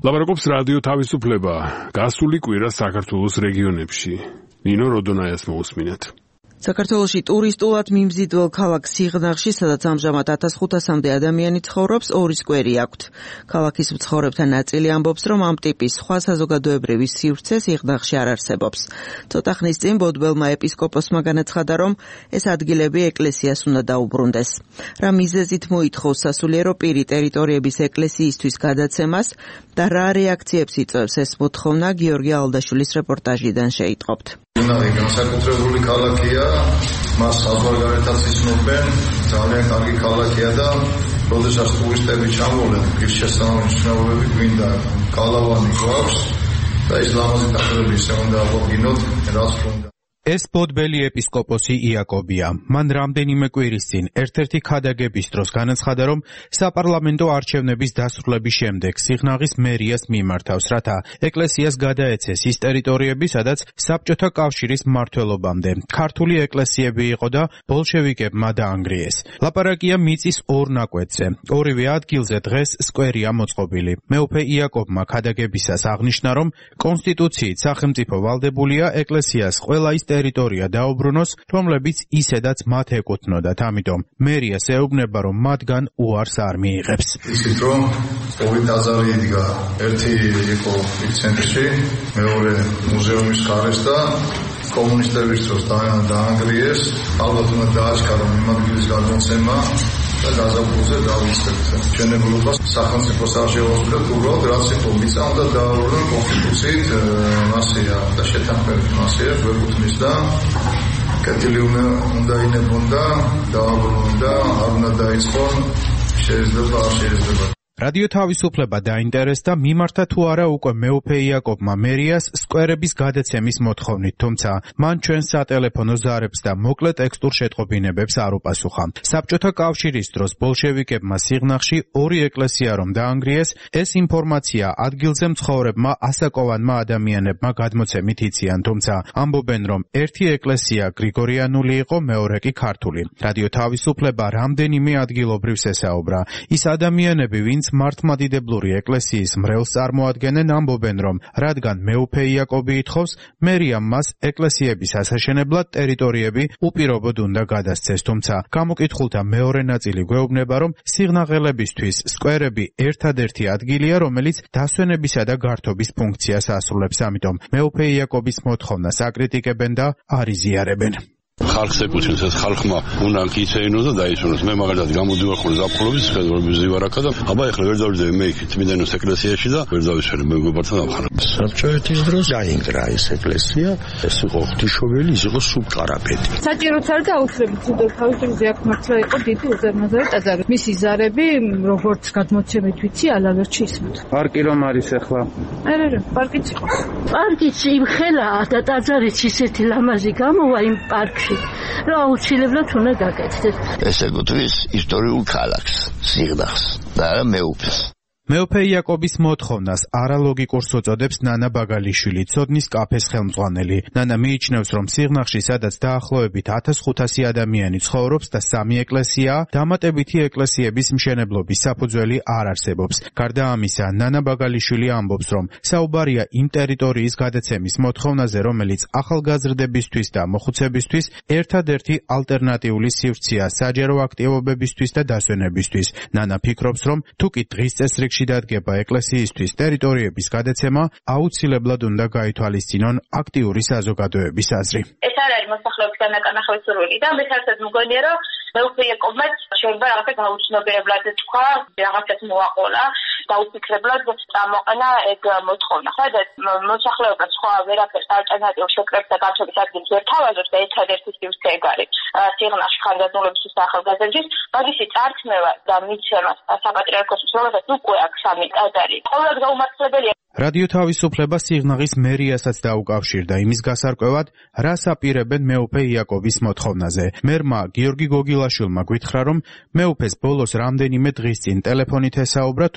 ლაპარაკობს რადიო თავისუფლება. გასული კვირა საქართველოს რეგიონებში. ნინო როდონაიას მოусმინეთ. საქართველოში ტურისტულად მიმზიდველ ქალაქ სიღნაღში, სადაც ამჟამად ათას ხუთასამდე ადამიანი ცხოვრობს, ორი სკვერი აქვთ. ქალაქის მცხოვრებთა ნაწილი ამბობს, რომ ამ ტიპის სხვა საზოგადოებრივი სივრცე სიღნაღში არ არსებობს. ცოტა ხნის წინ ბოდბელმა ეპისკოპოსმა განაცხადა, რომ ეს ადგილები ეკლესიას უნდა დაუბრუნდეს. რა მიზეზით მოითხოვს სასულიერო პირი ტერიტორიების ეკლესიისთვის გადაცემას და რა რეაქციებს იწვევს ეს მოთხოვნა, გიორგი ალდაშვილის რეპორტაჟიდან შეიტყობთ. სიღნაღი განსაკუთრებული ქალაქია, მას საზღვარგარეთაც იცნობენ, ძალიან კარგი ქალაქია და როდესაც ტურისტები ჩამოვლენ, ღირსშესანიშნაობები გვინდა, გალავანი გვაქვს და ის ლამაზი ტაძრები ისე უნდა აღვადგინოთ, რაც უნდა. ეს ბოდბელი ეპისკოპოსი იაკობია. მან რამდენიმე კვირის წინ ერთ-ერთი ქადაგების დროს განაცხადა, რომ საპარლამენტო არჩევნების დასრულების შემდეგ სიღნაღის მერიას მიმართავს, რათა ეკლესიას გადაეცეს ის ტერიტორიები, სადაც საბჭოთა კავშირის მმართველობამდე ქართული ეკლესიები იყო და ბოლშევიკებმა დაანგრიეს. ლაპარაკია მიწის ორ ნაკვეთზე. ორივე ადგილზე დღეს სკვერია მოწყობილი. მეუფე იაკობმა ქადაგებისას აღნიშნა, რომ კონსტიტუციით სახელმწიფო ვალდებულია ეკლესიას ყველა ის ტერიტორია დაუბრუნოს, რომლებიც ისედაც მათ ეკუთვნოდათ. ამიტომ მერიას ეუბნება, რომ მათგან უარს არ მიიღებს. ისიც რომ ორი ტაძარი იდგა, ერთი იყო ცენტრში, მეორე მუზეუმის გარეს და კომუნისტების დროს დაანგრიეს. ალბათ უნდა დააჩქარონ იმ ადგილის გადმოცემა და გაზაფხულზე დავიწყებთ მშენებლობას სახელმწიფოს არ შეუძლიათ უბრალოდ რაც იყო მიწა უნდა დააბრუნონ კონსტიტუციით მასია და შეთანხმებით მასია გვეკუთვნის და კეთილი უნდა ინებონ და დააბრუნონ და არ უნდა დაიწყონ შეიძლება არ შეიძლება. რადიო თავისუფლება დაინტერესდა მიმართა თუ არა უკვე მეუფე იაკობმა მერიას სკვერების გადაცემის მოთხოვნით, თუმცა მან ჩვენს სატელეფონო ზარებს და მოკლე ტექსტურ შეტყობინებებს არ უპასუხა. საბჭოთა კავშირის დროს ბოლშევიკებმა სიღნაღში ორი ეკლესია რომ დაანგრიეს, ეს ინფორმაცია ადგილზე მცხოვრებმა ასაკოვანმა ადამიანებმა გადმოცემით იციან, თუმცა ამბობენ, რომ ერთი ეკლესია გრიგორიანული იყო, მეორე კი ქართული. რადიო თავისუფლება რამდენიმე ადგილობრივს ესაუბრა. ის ადამიანები, ვინც მართლმადიდებლური ეკლესიის მრევლს წარმოადგენენ, ამბობენ, რომ რადგან მეუფე იაკობი ითხოვს, მერიამ მას ეკლესიების ასაშენებლად ტერიტორიები უპირობოდ უნდა გადასცეს, თუმცა გამოკითხულთა მეორე ნაწილი გვეუბნება, რომ სიღნაღელებისთვის სკვერები ერთადერთი ადგილია, რომელიც დასვენებისა და გართობის ფუნქციას ასრულებს, ამიტომ მეუფე იაკობის მოთხოვნას აკრიტიკებენ და არ იზიარებენ. ხალხს ეკუთვნის, ეს ხალხმა უნდა გიცეინოს და დაისვენოს. მე მაგალითად გამოდივარ ხოლმე ზაფხულობის სქესდრობის ზივარაკა და აბა ეხლა ვერ დავიძები მე იქ წმინდანოს ეკლესიაში და ვერ დავისვენე მე გვებართან ამხარ. საბჭოეთის დროს დაინგრა ეს ეკლესია, ეს იყო ღვთისმშობელი, ის იყო სუბყარაპეტი. საჭიროც არ გაუშვებით თუნდაც თავისუფლზე აქ მართლა იყო დიდი უზარმაზარი ტაძარი. მისი ზარები, როგორც გადმოცემით ვიცი, ალავერჩი ისმოთ. პარკი რომ არის ახლა? არა, არა, პარკიც იყოს. პარკიც იმ ხელაა და ტაძარიც ისეთი ლამაზი გამოვა იმ პარკში. რა აუცილებლად უნდა გაკეთდეს. ეს ეკუთვნის ისტორიულ ქალაქს, სიღნაღს და არა მეუფეს. მეუფე იაკობის მოთხოვნას არალოგიკურს უწოდებს ნანა ბაგალიშვილი, ცოდნის კაფეს ხელმძღვანელი. ნანა მიიჩნევს, რომ სიღნაღში, სადაც დაახლოებით ათას ხუთასი ადამიანი ცხოვრობს და სამი ეკლესიაა, დამატებითი ეკლესიების მშენებლობის საფუძველი არ არსებობს. გარდა ამისა, ნანა ბაგალიშვილი ამბობს, რომ საუბარია იმ ტერიტორიის გადაცემის მოთხოვნაზე, რომელიც ახალგაზრდებისთვის და მოხუცებისთვის ერთადერთი ალტერნატიული სივრცეა საჯარო აქტივობებისთვის და დასვენებისთვის. ნანა ფიქრობს, რომ თუკი დღის წესრიგში დადგება ეკლესიისთვის ტერიტორიების გადაცემა, აუცილებლად უნდა გაითვალისწინონ აქტიური საზოგადოების აზრი. ეს არ არის მოსახლეობის განაკარნახების სურვილი და მე საერთოდ მგონია, რომ მეუფე იაკობმაც შეიძლება რაღაცა გაუცნობიერებლად თქვა, რაღაცას მოაყოლა, დაუფიქრებლად წამოყენა ეგ მოთხოვნა. სადაც მოსახლეობა სხვა ვერაფერს ალტერნატიულ შეკრებს და გართობის ადგილს ვერ თავაზობს და ერთადერთი სივრცე ეგ არის სიღნაღში ხანდაზმულობისთვის და ახალგაზრდების, მაგისი წარქმევა და მიცემა საპატრიარქოსის რომელსაც უკვე აქ სამი ტაძარი. ყოველად გაუმართლებელია. რადიო თავისუფლება სიღნაღის მერიასაც დაუკავშირდა იმის გასარკვევად, რა საპირებენ მეუფე იაკობის მოთხოვნაზე. მერმა გიორგი გოგილაშვილმა გვითხრა, რომ მეუფეს ბოლოს რამდენიმე დღის წინ ტელეფონით ესაუბრა, თუმცა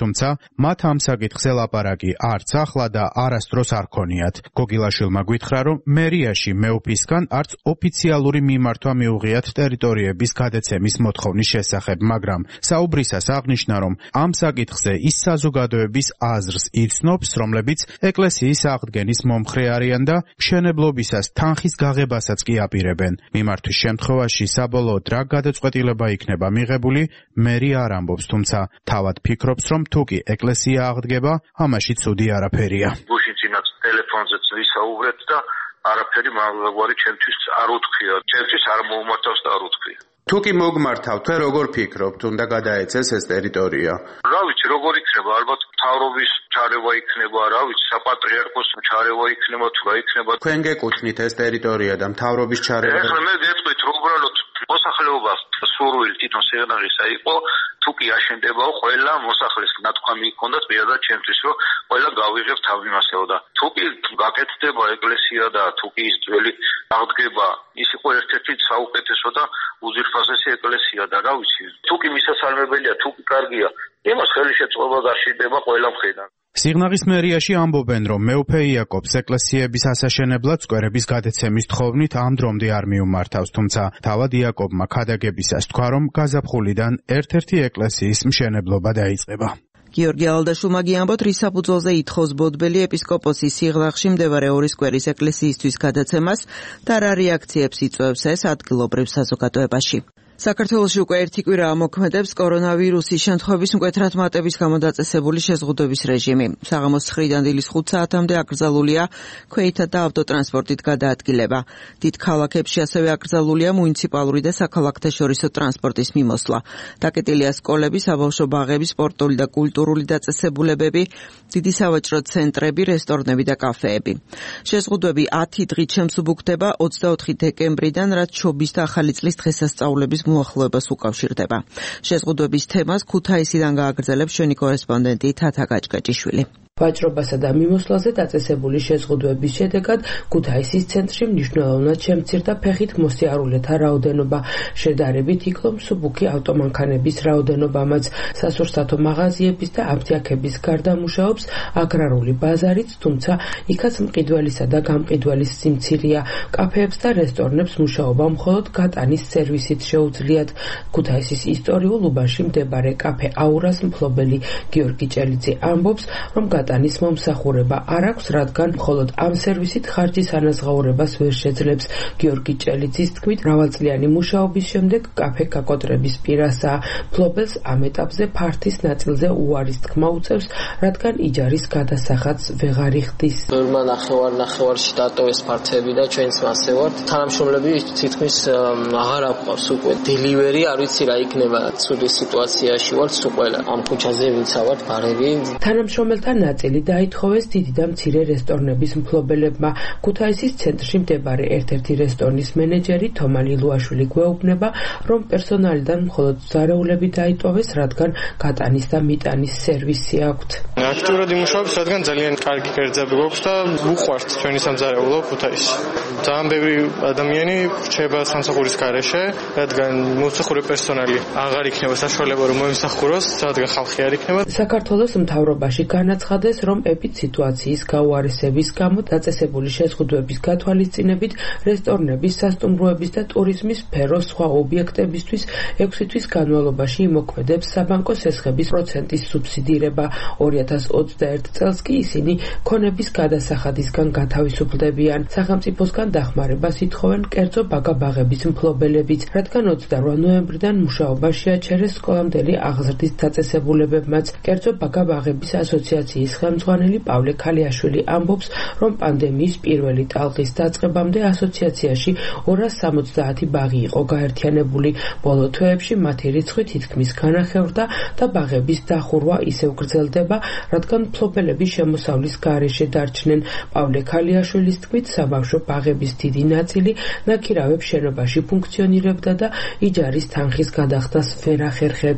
მათ ამ საკითხზე ლაპარაკი არც ახლა და არასდროს არ ქონიათ. გოგილაშვილმა გითხრა, რომ მერიაში მეუფისგან არც ოფიციალური მიმართვა მიუღიათ ტერიტორიების გადაცემის მოთხოვნის შესახებ, მაგრამ საუბრისას აღნიშნა, რომ ამ საკითხზე ის საზოგადოების აზრს იცნობს, რომლებიც ეკლესიის აღდგენის მომხრე არიან და მშენებლობისას თანხის გაღებასაც კი აპირებენ. მიმართვის შემთხვევაში საბოლოოდ რა გადაწყვეტილება იქნება მიღებული, მერი არ ამბობს, თუმცა თავად ფიქრობს, რომ თუ კი ეკლესია აღდგება, ამაში ცუდი არაფერია. გუშინცინაც ტელეფონზეც ვისაუბრეთ და არაფერი მაგვარი ჩემთვის არ უთქვია. ჩემთვის არ მოუმართავს და არ უთქვია. თუ კი მოგმართავ, თქვენ როგორ ფიქრობთ, უნდა გადაეცეს ეს ტერიტორია? რა ვიცი, როგორ იქნება, ალბათ მთავრობის ჩარევა იქნება, რა ვიცი, საპატრიარქოს ჩარევა იქნება, თუ რა იქნება. თქვენ გეკუთვნით ეს ტერიტორია და მთავრობის ჩარევა? ეხლა მე გეტყვით, რომ უბრალოდ მოსახლეობას სურვილი თვითონ სიღნაღისა იყო, თუ კი აშენდებაო, ყველა მოსახლეს ნათქვამი ჰქონდათ პირადად ჩემთვის, რომ ყველა გავიღებ თავიმასეო და თუ კი გაკეთდება ეკლესია და თუ კი ის ძველი აღდგება, ის იყო ერთ-ერთი საუკეთესო და უძვირფასესი ეკლესია და რა ვიცი, თუ კი მისასალმებელია, თუ კი კარგია, იმას ხელი შეწყობა გაშიდება ყველა მხრიდან. სიღნაღის მერიაში ამბობენ, რომ მეუფე იაკობს ეკლესიების ასაშენებლად სკვერების გადაცემის თხოვნით ამ დრომდე არ მიუმართავს, თუმცა თავად იაკობმა ქადაგებისას თქვა, რომ გაზაფხულიდან ერთ-ერთი ეკლესიის მშენებლობა დაიწყება. გიორგი ალდაშულმა გიამბოთ, რის საფუძველზე ითხოვს ბოდბელი ეპისკოპოსი სიღნაღში მდებარე ორი სკვერის ეკლესიისთვის გადაცემას და რა რეაქციებს იწვევს ეს ადგილობრივ საზოგადოებაში. საქართველოში უკვე ერთი კვირაა მოქმედებს კორონავირუსის შემთხვევების მკვეთრად მატების გამო დაწესებული შეზღუდვების რეჟიმი. საღამოს ცხრიდან დილის ხუთ საათამდე აკრძალულია ქვეითა და ავტოტრანსპორტით გადაადგილება. დიდ ქალაქებში ასევე აკრძალულია მუნიციპალური და საქალაქთაშორისო ტრანსპორტის მიმოსვლა. დაკეტილია სკოლები, საბავშვო ბაღები, სპორტული და კულტურული დაწესებულებები, დიდი სავაჭრო ცენტრები, რესტორნები და კაფეები. შეზღუდვები ათი დღით შემსუბუქდება ოცდაოთხი დეკემბრიდან, რაც შობის და ახალი წლის დღესასწაულების მოახლოებას უკავშირდება. შეზღუდვების თემას ქუთაისიდან გააგრძელებს ჩვენი კორესპონდენტი თათა გაჭკაჭიშვილი. ვაჭრობასა და მიმოსვლაზე დაწესებული შეზღუდვების შედეგად ქუთაისის ცენტრში მნიშვნელოვნად შემცირდა ფეხით მოსიარულეთა რაოდენობა. შედარებით იკლო მსუბუქი ავტომანქანების რაოდენობამაც. სასურსათო მაღაზიების და აფთიაქების გარდა მუშაობს აგრარული ბაზარიც, თუმცა იქაც მყიდველისა და გამყიდველის სიმცირეა. კაფეებს და რესტორნებს მუშაობა მხოლოდ გატანის სერვისით შეუძლიათ. ქუთაისის ისტორიულ უბანში მდებარე კაფე აურას მფლობელი გიორგი ჭელიძე ამბობს, რომ ტანის მომსახურება არ აქვს, რადგან მხოლოდ ამ სერვისით ხარჯის ანაზღაურებას ვერ შეძლებს. გიორგი ჭელიძის თქმით, მრავალწლიანი მუშაობის შემდეგ კაფე გაკოტრების პირასაა. ფლობელს ამ ეტაპზე ფართის ნაწილზე უარის თქმა უწევს, რადგან იჯარის გადასახადს ვეღარ იხდის. ბევრმა ნახევარ ნახევარში დატოვეს ფართები და ჩვენც მასე ვართ. თანამშრომლები თითქმის აღარ აყვავს უკვე. დილივერი არ ვიცი რა იქნება. ცუდი სიტუაციაში ვართ სულ ყველა. ამ ქუჩაზე ვინცა ვართ ბარები. თანამშრომელთა ნაწილი დაითხოვეს დიდი და მცირე რესტორნების მფლობელებმა. ქუთაისის ცენტრში მდებარე ერთ-ერთი რესტორნის მენეჯერი თომა ლილუაშვილი გვეუბნება, რომ პერსონალიდან მხოლოდ ზარეულები დაიტოვეს, რადგან გატანის და მიტანის სერვისი აქვთ. აქტიურად იმუშავებს, რადგან ძალიან კარგი კერძები გვაქვს და უყვართ ჩვენი სამზარეულო ქუთაისში. ძალიან ბევრი ადამიანი რჩება სამსახურის გარეშე, რადგან მომსახურე პერსონალი აღარ იქნება საშუალება რომ მოიმსახუროს, რადგან ხალხი არ იქნება. საქართველოს მთავრობაში განაცხადეს, რომ ეპიდსიტუაციის გაუარესების გამო დაწესებული შეზღუდვების გათვალისწინებით რესტორნების, სასტუმროების და ტურიზმის სფეროს სხვა ობიექტებისთვის ექვსი თვის განმავლობაში იმოქმედებს საბანკო სესხების პროცენტის სუბსიდირება. ორი ათას ოცდაერთი წელს კი ისინი ქონების გადასახადისგან გათავისუფლდებიან. სახელმწიფოსგან დახმარებას ითხოვენ კერძო ბაგა-ბაღების მფლობელებიც, რადგან ოცდარვა ნოემბრიდან მუშაობა შეაჩერეს სკოლამდელი აღზრდის დაწესებულებებმაც. კერძო ბაგა-ბაღების ასოციაციის ხელმძღვანელი პავლე ქალიაშვილი ამბობს, რომ პანდემიის პირველი ტალღის დაწყებამდე ასოციაციაში ორას სამოცდაათი ბაღი იყო გაერთიანებული. ბოლო თვეებში მათი რიცხვი თითქმის განახევრდა და ბაღების დახურვა ისევ გრძელდება, რადგან მფლობელები შემოსავლის გარეშე დარჩნენ. პავლე ქალიაშვილის თქმით, საბავშვო ბაღების დიდი ნაწილი ნაქირავებ შენობაში ფუნქციონირებდა და იჯარის თანხის გადახდას ვერ ახერხებს.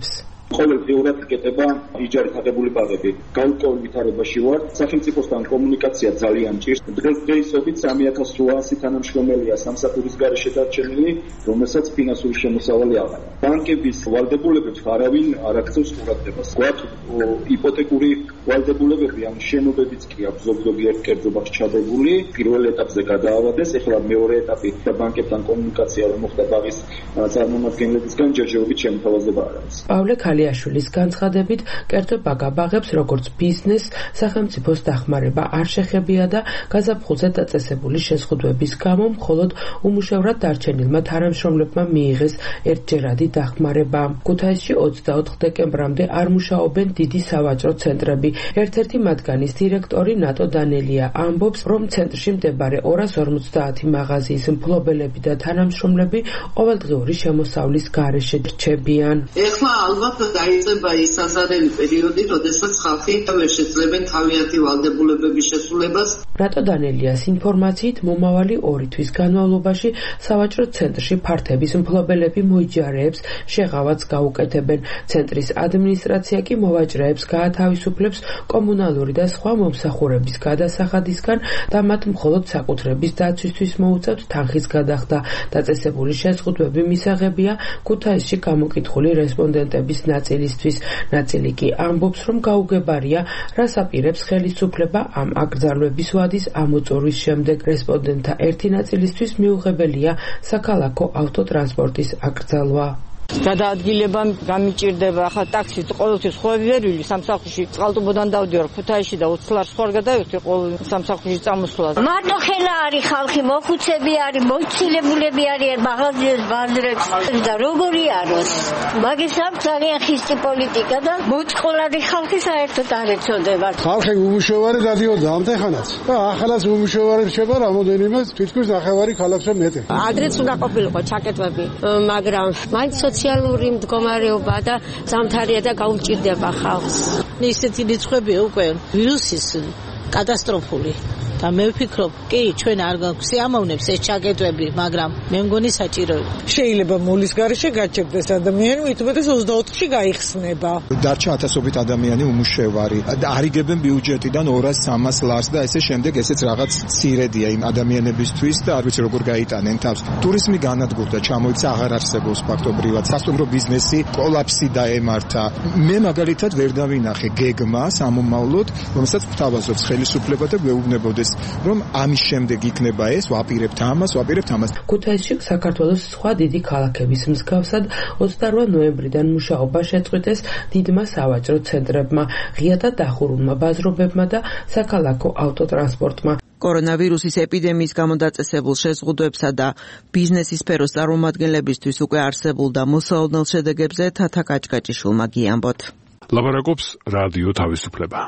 ყოველდღიურად იკეტება იჯარით აღებული ბაღები. გაურკვეველ ვითარებაში ვარ. სახელმწიფოსთან კომუნიკაცია ძალიან ჭირს. დღესდღეობით სამი ათას რვაასი თანამშრომელია სამსახურის გარეშე დარჩენილი, რომელსაც ფინანსური შემოსავალი აღარ აქვს. ბანკების ვალდებულებებს არავინ არ აქცევს ყურადღებას. გვაქვს იპოთეკური ვალდებულებები, ამ შენობებიც კი აქვს ზოგიერთ კერძობაშ ჩადებული. პირველ ეტაპზე გადაავადეს, ეხლა მეორე ეტაპი და ბანკებთან კომუნიკაცია რომ მოხდა ბაღის წარმომადგენლებისგან ჯერჯერობით შემოთავაზება არ არის. პავლე ქალიაშვილის განცხადებით, კერძო ბაგაბაღებს როგორც ბიზნეს სახელმწიფოს დახმარება არ შეხებია და გაზაფხულზე დაწესებული შეზღუდვების გამო მხოლოდ უმუშევრად დარჩენილმა თანამშრომლებმა მიიღეს ერთჯერადი დახმარება. ქუთაისში ოცდაოთხ დეკემბრამდე არ მუშაობენ დიდი სავაჭრო ცენტრები. ერთ-ერთი მათგანის დირექტორი ნატო დანელია ამბობს, რომ ცენტრში მდებარე ორას ორმოცდაათი მაღაზიის მფლობელები და თანამშრომლები ყოველდღიური შემოსავლის გარეშე რჩებიან. ეხლა ალბათ დაიწყება ის საზარელი პერიოდი, როდესაც ხალხი ვერ შეძლებენ თავიანთი ვალდებულებების შესრულებას. ნატო დანელიას ინფორმაციით, მომავალი ორი თვის განმავლობაში სავაჭრო ცენტრში ფართების მფლობელები მოიჯარეებს შეღავაც გაუკეთებენ. ცენტრის ადმინისტრაცია კი მოვაჭრეებს გაათავისუფლებს კომუნალური და სხვა მომსახურების გადასახადისგან და მათ მხოლოდ საკუთრების დაცვისთვის მოუწევთ თანხის გადახდა. დაწესებული შეზღუდვები მისაღებია ქუთაისში გამოკითხული რესპონდენტების ნაწილისთვის. ნაწილი კი ამბობს, რომ გაუგებარია, რას აპირებს ხელისუფლება ამ აკრძალვების ვადის ამოწურვის შემდეგ. რესპონდენტთა ერთი ნაწილისთვის მიუღებელია საქალაქო ავტოტრანსპორტის აკრძალვა. გადაადგილება გამიჭირდება. ახლა ტაქსით ყოველთვის ხოვები ვერ ვილი სამსახურში წყალტუბოდან დავდივარ ქუთაისში და ოცი ლარს ხوار გადავიხდი ყოველ სამსახურში წამოსვლას. მარტო ხელა არის ხალხი, მოხუცები არის, მოცილებულები არიან, მაღაზიებს ბაზრებს და როგორი არის. მაგის ამ ძალიან ხისტი პოლიტიკა და მოწყოლადი ხალხი საერთოდ არ ეწოდება. ხალხი უმუშევარი გადიოდა ამდენხანაც და ახალაც უმუშევარი რჩება რამოდენიმე თითქმის ნახევარი ქალაქზე მეტი. ადრეც უნდა ყოფილიყო ჩაკეტვები, მაგრამ მაინც სოციალური მდგომარეობა და ზამთარია და გაუჭირდება ხალხს. ისეთი რიცხვები უკვე ვირუსის კატასტროფული და მე ვფიქრობ, კი, ჩვენ არ გაქვს სიამოვნებს ეს ჩაკეტვები, მაგრამ მე მგონი საჭიროა. შეიძლება მოლის გარეშე გაჩერდეს ადამიანი, მithumetes ოცდაოთხში გაიხსნება. დარჩა ათასობით ადამიანი უმუშევარი. არიგებენ ბიუჯეტიდან ორას სამას ლარს და ესე შემდეგ ესეც რაღაც ცირედია იმ ადამიანებისთვის და არ ვიცი როგორ გაიტანენ თავს. ტურიზმი განადგურდა, ჩამოიცა აღარ არსებობს ფაქტობრივად. სასტუმრო ბიზნესი კოლაფსი დაემართა. მე მაგალითად ვერ დავინახე გეგმას ამომავლოდ, რომელსაც გვთავაზობს ხელისუფლება და გვეუბნებოდეს რომ ამის შემდეგ იქნება ეს, ვაპირებთ ამას, ვაპირებთ ამას. ქუთაისში საქართველოს სხვა დიდი ქალაქების მსგავსად ოცდარვა ნოემბრიდან მუშაობა შეწყვიტეს დიდმა სავაჭრო ცენტრებმა, ღია და დახურულმა ბაზრობებმა და საქალაქო ავტოტრანსპორტმა. კორონავირუსის ეპიდემიის გამო დაწესებულ შეზღუდვებსა და ბიზნესის სფეროს წარმომადგენლებისთვის უკვე არსებულ და მოსაოდნელ შედეგებზე თათა კაჭკაჭიშვილმა გიამბოთ. ლაპარაკობს რადიო თავისუფლება.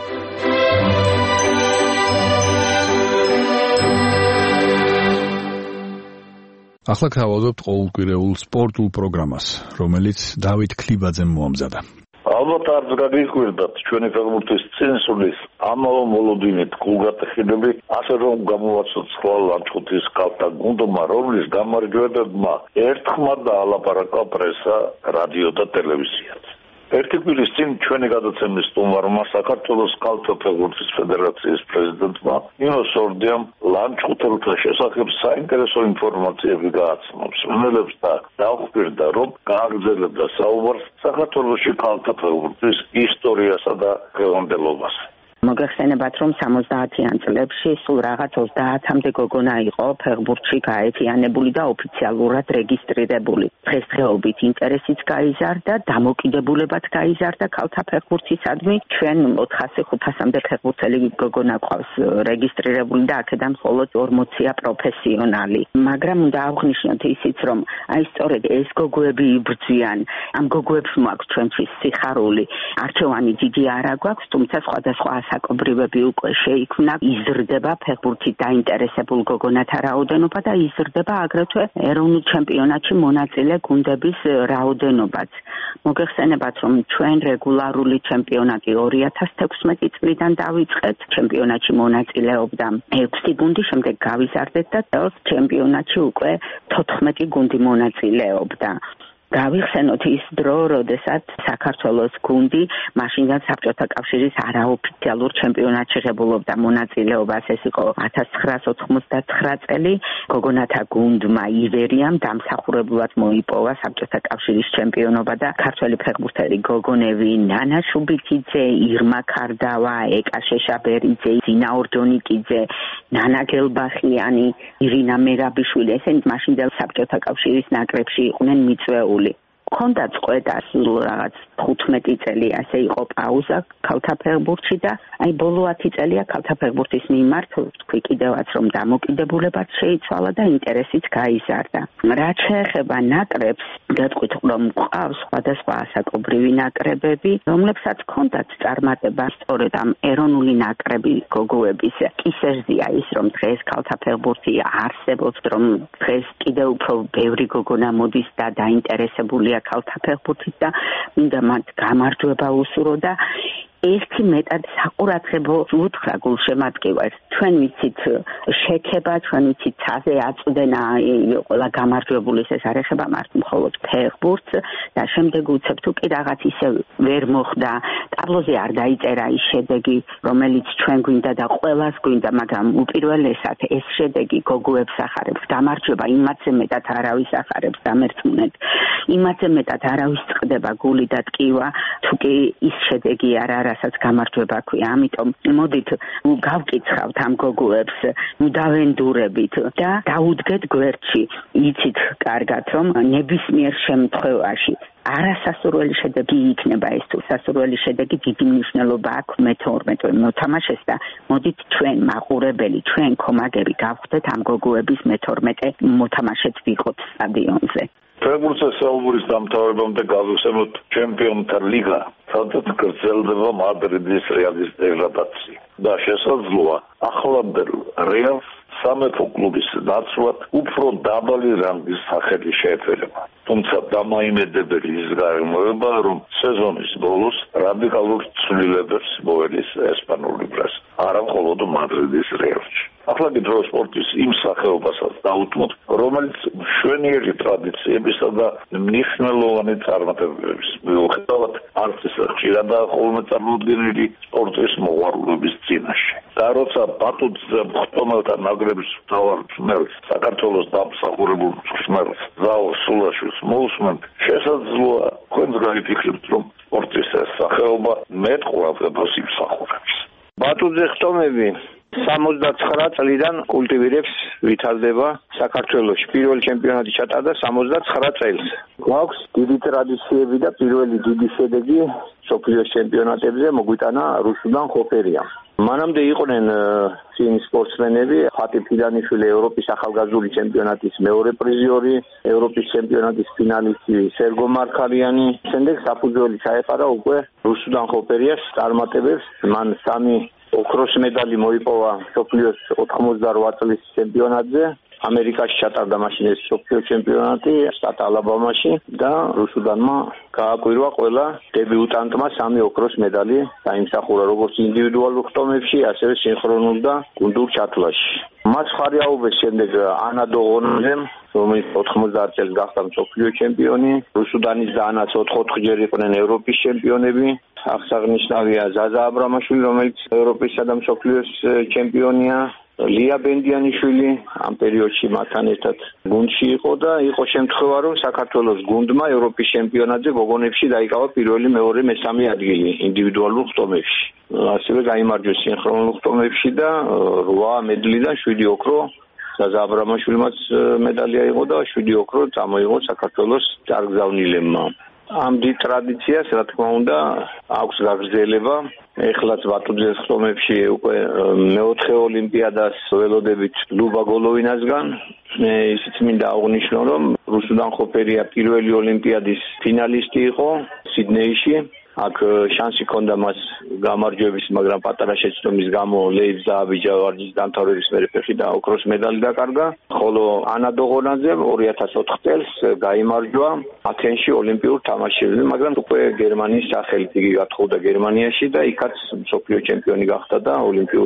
ახლა გავავდობთ ყოველკვირეულ სპორტულ პროგრამას, რომელიც დავით ქლიბაძემ მოამზადა. ალბათ არც გაგიკვირდათ ჩვენი ფეხბურთის წინსვლის ამავე მოლოდინით გულგატეხილები, ასე რომ გამოვაცოთ სხვა ლანჩხუთის კალთა გუნდმა, რომლის გამარჯვებებმა ერთხმად დაალაპარაკა პრესა, რადიო და ტელევიზიაც. ერთი კვირის წინ ჩვენი გადაცემის სტუმარმა საქართველოს კალთა ფეხბურთის ფედერაციის პრეზიდენტმა ნინო სორდიამ ლანჩხუთელთა შესახებ საინტერესო ინფორმაციები გააცნობს, რომელებს და დაუხპირდა, რომ გააგრძელებდა საუბარს საქართველოში კალთა ფეხბურთის ისტორიასა და დღევანდელობაზე. მოგეხსენებათ, რომ სამოცდაათიან წლებში სულ რაღაც ოცდაათამდე გოგონა იყო ფეხბურთში გაერთიანებული და ოფიციალურად რეგისტრირებული. დღესდღეობით ინტერესიც გაიზარდა, დამოკიდებულებაც გაიზარდა ქალთა ფეხბურთისადმი. ჩვენ ოთხასი ხუთასამდე ფეხბურთელი გოგონა ყავს რეგისტრირებული და აქედან მხოლოდ ორმოცია პროფესიონალი. მაგრამ უნდა აღვნიშნოთ ისიც, რომ აი სწორედ ეს გოგოები იბრძვიან. ამ გოგოებს მოაქვს ჩვენთვის სიხარული. არჩევანი დიდი არ აგვაქვს, თუმცა სხვადასხვა საკობრივები უკვე შეიქმნა, იზრდება ფეხბურთით დაინტერესებულ გოგონათა რაოდენობა და იზრდება აგრეთვე ეროვნულ ჩემპიონატში მონაწილე გუნდების რაოდენობაც. მოგეხსენებათ, რომ ჩვენ რეგულარული ჩემპიონატი ორი ათას თექვსმეტი წლიდან დავიწყეთ. ჩემპიონატში მონაწილეობდა ექვსი გუნდი, შემდეგ გავიზარდეთ და წელს ჩემპიონატში უკვე თოთხმეტი გუნდი მონაწილეობდა. გავიხსენოთ ის დრო, როდესაც საქართველოს გუნდი მაშინდან საბჭოთა კავშირის არაოფიციალურ ჩემპიონატში ღებულობდა მონაწილეობას. ეს იყო ათას ცხრაას ოთხმოცდათხრა წელი. გოგონათა გუნდმა ივერიამ დამსახურებლად მოიპოვა საბჭოთა კავშირის ჩემპიონობა და ქართველი ფეხბურთელი გოგონები ნანა შუბიკიძე, ირმა ქარდავა, ეკა შეშაბერიძე, ზინა ორჯონიკიძე, ნანა გელბახიანი, ირინა მერაბიშვილი, ესენი მაშინდელ საბჭოთა კავშირის ნაკრებში იყვნენ მიწვეული. ქონდა წყვეტა სულ რაღაც თხუთმეტი წელი ასე იყო პაუზა ქალთა ფეხბურთში და აი ბოლო ათი წელია ქალთა ფეხბურთის მიმართ თქვი კიდევაც რომ დამოკიდებულებაც შეიცვალა და ინტერესიც გაიზარდა. რაც შეეხება ნაკრებს, გეტყვით რომ ყავს სხვადასხვა ასაკობრივი ნაკრებები, რომლებსაც ქონდათ წარმატება სწორედ ამ ეროვნული ნაკრები გოგოების. კისერზია ის რომ დღეს ქალთა ფეხბურთი არსებობს, რომ დღეს კიდევ უფრო ბევრი გოგონა მოდის და დაინტერესებულია ქალთა ფეხბურთით და მინდა მათ გამარჯვება უსურო და ერთი მეტად საყურადღებო უთხრა გულშემატკივარს. ჩვენ ვიცით შექება, ჩვენ ვიცით ცაზე აწვდენა, ყველა გამარჯვებულის ეს არ ეხება მარტო მხოლოდ ფეხბურთს და შემდეგ უცებ თუ კი რაღაც ისე ვერ მოხდა, ტაბლოზე არ დაიწერა ის შედეგი, რომელიც ჩვენ გვინდა და ყველას გვინდა, მაგრამ უპირველესად ეს შედეგი გოგოებს ახარებს გამარჯვება, იმათზე მეტად არავის ახარებს დამერწმუნეთ. იმათზე მეტად არავის წყდება გული და ტკივა, თუ კი ის შედეგი არ არის რასაც გამარჯვება ქვია. ამიტომ მოდით გავკითხავთ ამ გოგოებს, დავენდურებით და დაუდგეთ გვერდში. იცით კარგად რომ ნებისმიერ შემთხვევაში არასასურველი შედეგი იქნება ეს თუ სასურველი შედეგი დიდი მნიშვნელობა აქვს მეთორმეტე მოთამაშეს და მოდით ჩვენ მაყურებელი, ჩვენ კომაგები გავხდეთ ამ გოგოების მეთორმეტე მოთამაშეც ვიყოთ სტადიონზე. ფეხბურთზე საუბრის დამთავრებამდე გავიხსენოთ ჩემპიონთა ლიგა, სადაც გრძელდება მადრიდის რეალის დეგრადაცია და შესაძლოა ახლანდელ რეალს სამეფო კლუბის ნაცვლად უფრო დაბალი რანგის სახელი შეეფერება. თუმცა დამაიმედებელი ის გარემოება, რომ სეზონის ბოლოს რადიკალურ ცვლილებებს მოელის ესპანური პრესა, არა მხოლოდ მადრიდის რეალში. ახლა კიდევ სპორტის იმ სახეობასაც დაუთმოთ, რომელიც მშვენიერი ტრადიციებისა და მნიშვნელოვანი წარმატებების მიუხედავად არც ისე ხშირადაა ხოლმე წარმოუდგენელი სპორტის მოყვარულების წინაშე. და როცა ბატონზე ხტომელთა ნაკრების მთავარ მწვრთნელს, საქართველოს დამსახურებულ მწვრთნელს ზაურ სულაშვილს მოусმენთ, შესაძლოა თქვენს გაიფიქრებთ, რომ სპორტის ეს სახეობა მეტ ყურადღებას იმსახურებს. ბატონზე ხტომები სამოცდაცხრა წლიდან კულტივირებს ვითარდება საქართველოში. პირველი ჩემპიონატი ჩატარდა სამოცდაცხრა წელს. გვაქვს დიდი ტრადიციები და პირველი დიდი შედეგი მსოფლიოს ჩემპიონატებზე მოგვიტანა რუსუდან ხოფერიამ. მანამდე იყვნენ წინ სპორტსმენები, ფატი ფიდანიშვილი ევროპის ახალგაზრდული ჩემპიონატის მეორე პრიზიორი, ევროპის ჩემპიონატის ფინალისტი სერგო მარქალიანი. შემდეგ საფუძველი ჩაეყარა უკვე რუსუდან ხოფერიას წარმატებებს. მან სამი ოქროს მედალი მოიპოვა მსოფლიოს ოთხმოცდარვა წლის ჩემპიონატზე. ამერიკაში ჩატარდა მაშინ ეს მსოფლიო ჩემპიონატი შტატ ალაბამაში და რუსუდანმა გააკვირვა ყველა დებიუტანტმა სამი ოქროს მედალი დაიმსახურა როგორც ინდივიდუალურ ხტომებში, ასევე სინქრონულ და გუნდურ ჩათვლაში. მას ხარი აუღეს შემდეგ ანა დოღონაძემ, რომელიც ოთხმოცდაათ წელს გახდა მსოფლიო ჩემპიონი. რუსუდანის და ანაც ოთხ-ოთხჯერ იყვნენ ევროპის ჩემპიონები. აღსანიშნავია ზაზა აბრამაშვილი, რომელიც ევროპისა და მსოფლიოს ჩემპიონია. ლია ბენდიანიშვილი ამ პერიოდში მათთან ერთად გუნდში იყო და იყო შემთხვევა, რომ საქართველოს გუნდმა ევროპის ჩემპიონატზე გოგონებში დაიკავა პირველი, მეორე, მესამე ადგილი ინდივიდუალურ ხტომებში. ასევე გაიმარჯვეს სინქრონულ ხტომებში და რვა მედლიდან შვიდი ოქრო ზაზა აბრამაშვილმაც მედალი აიღო და შვიდი ოქრო წამოიღო საქართველოს წარგზავნილებმა. ამ დიდ ტრადიციას, რა თქმა უნდა, აქვს გაგრძელება. ეხლაც ბატუძეს ხტომებში უკვე მეოთხე ოლიმპიადას ველოდებით ლუბა გოლოვინასგან. ისიც მინდა აღვნიშნო, რომ რუსუდან ხოფერია პირველი ოლიმპიადის ფინალისტი იყო სიდნეიში. აქ შანსი ჰქონდა მას გამარჯვების, მაგრამ პატარა შეცდომის გამო ლეიბ ზააბიჯა ვარჯიშის დამთავრების მერე ფეხი და ოქროს მედალი დაკარგა. ხოლო ანა დოღონაძემ ორი ათას ოთხ წელს გაიმარჯვა ათენში ოლიმპიურ თამაშებზე, მაგრამ უკვე გერმანიის სახელით იგი გათხოვდა გერმანიაში და იქაც მსოფლიო ჩემპიონი გახდა და ოლიმპიური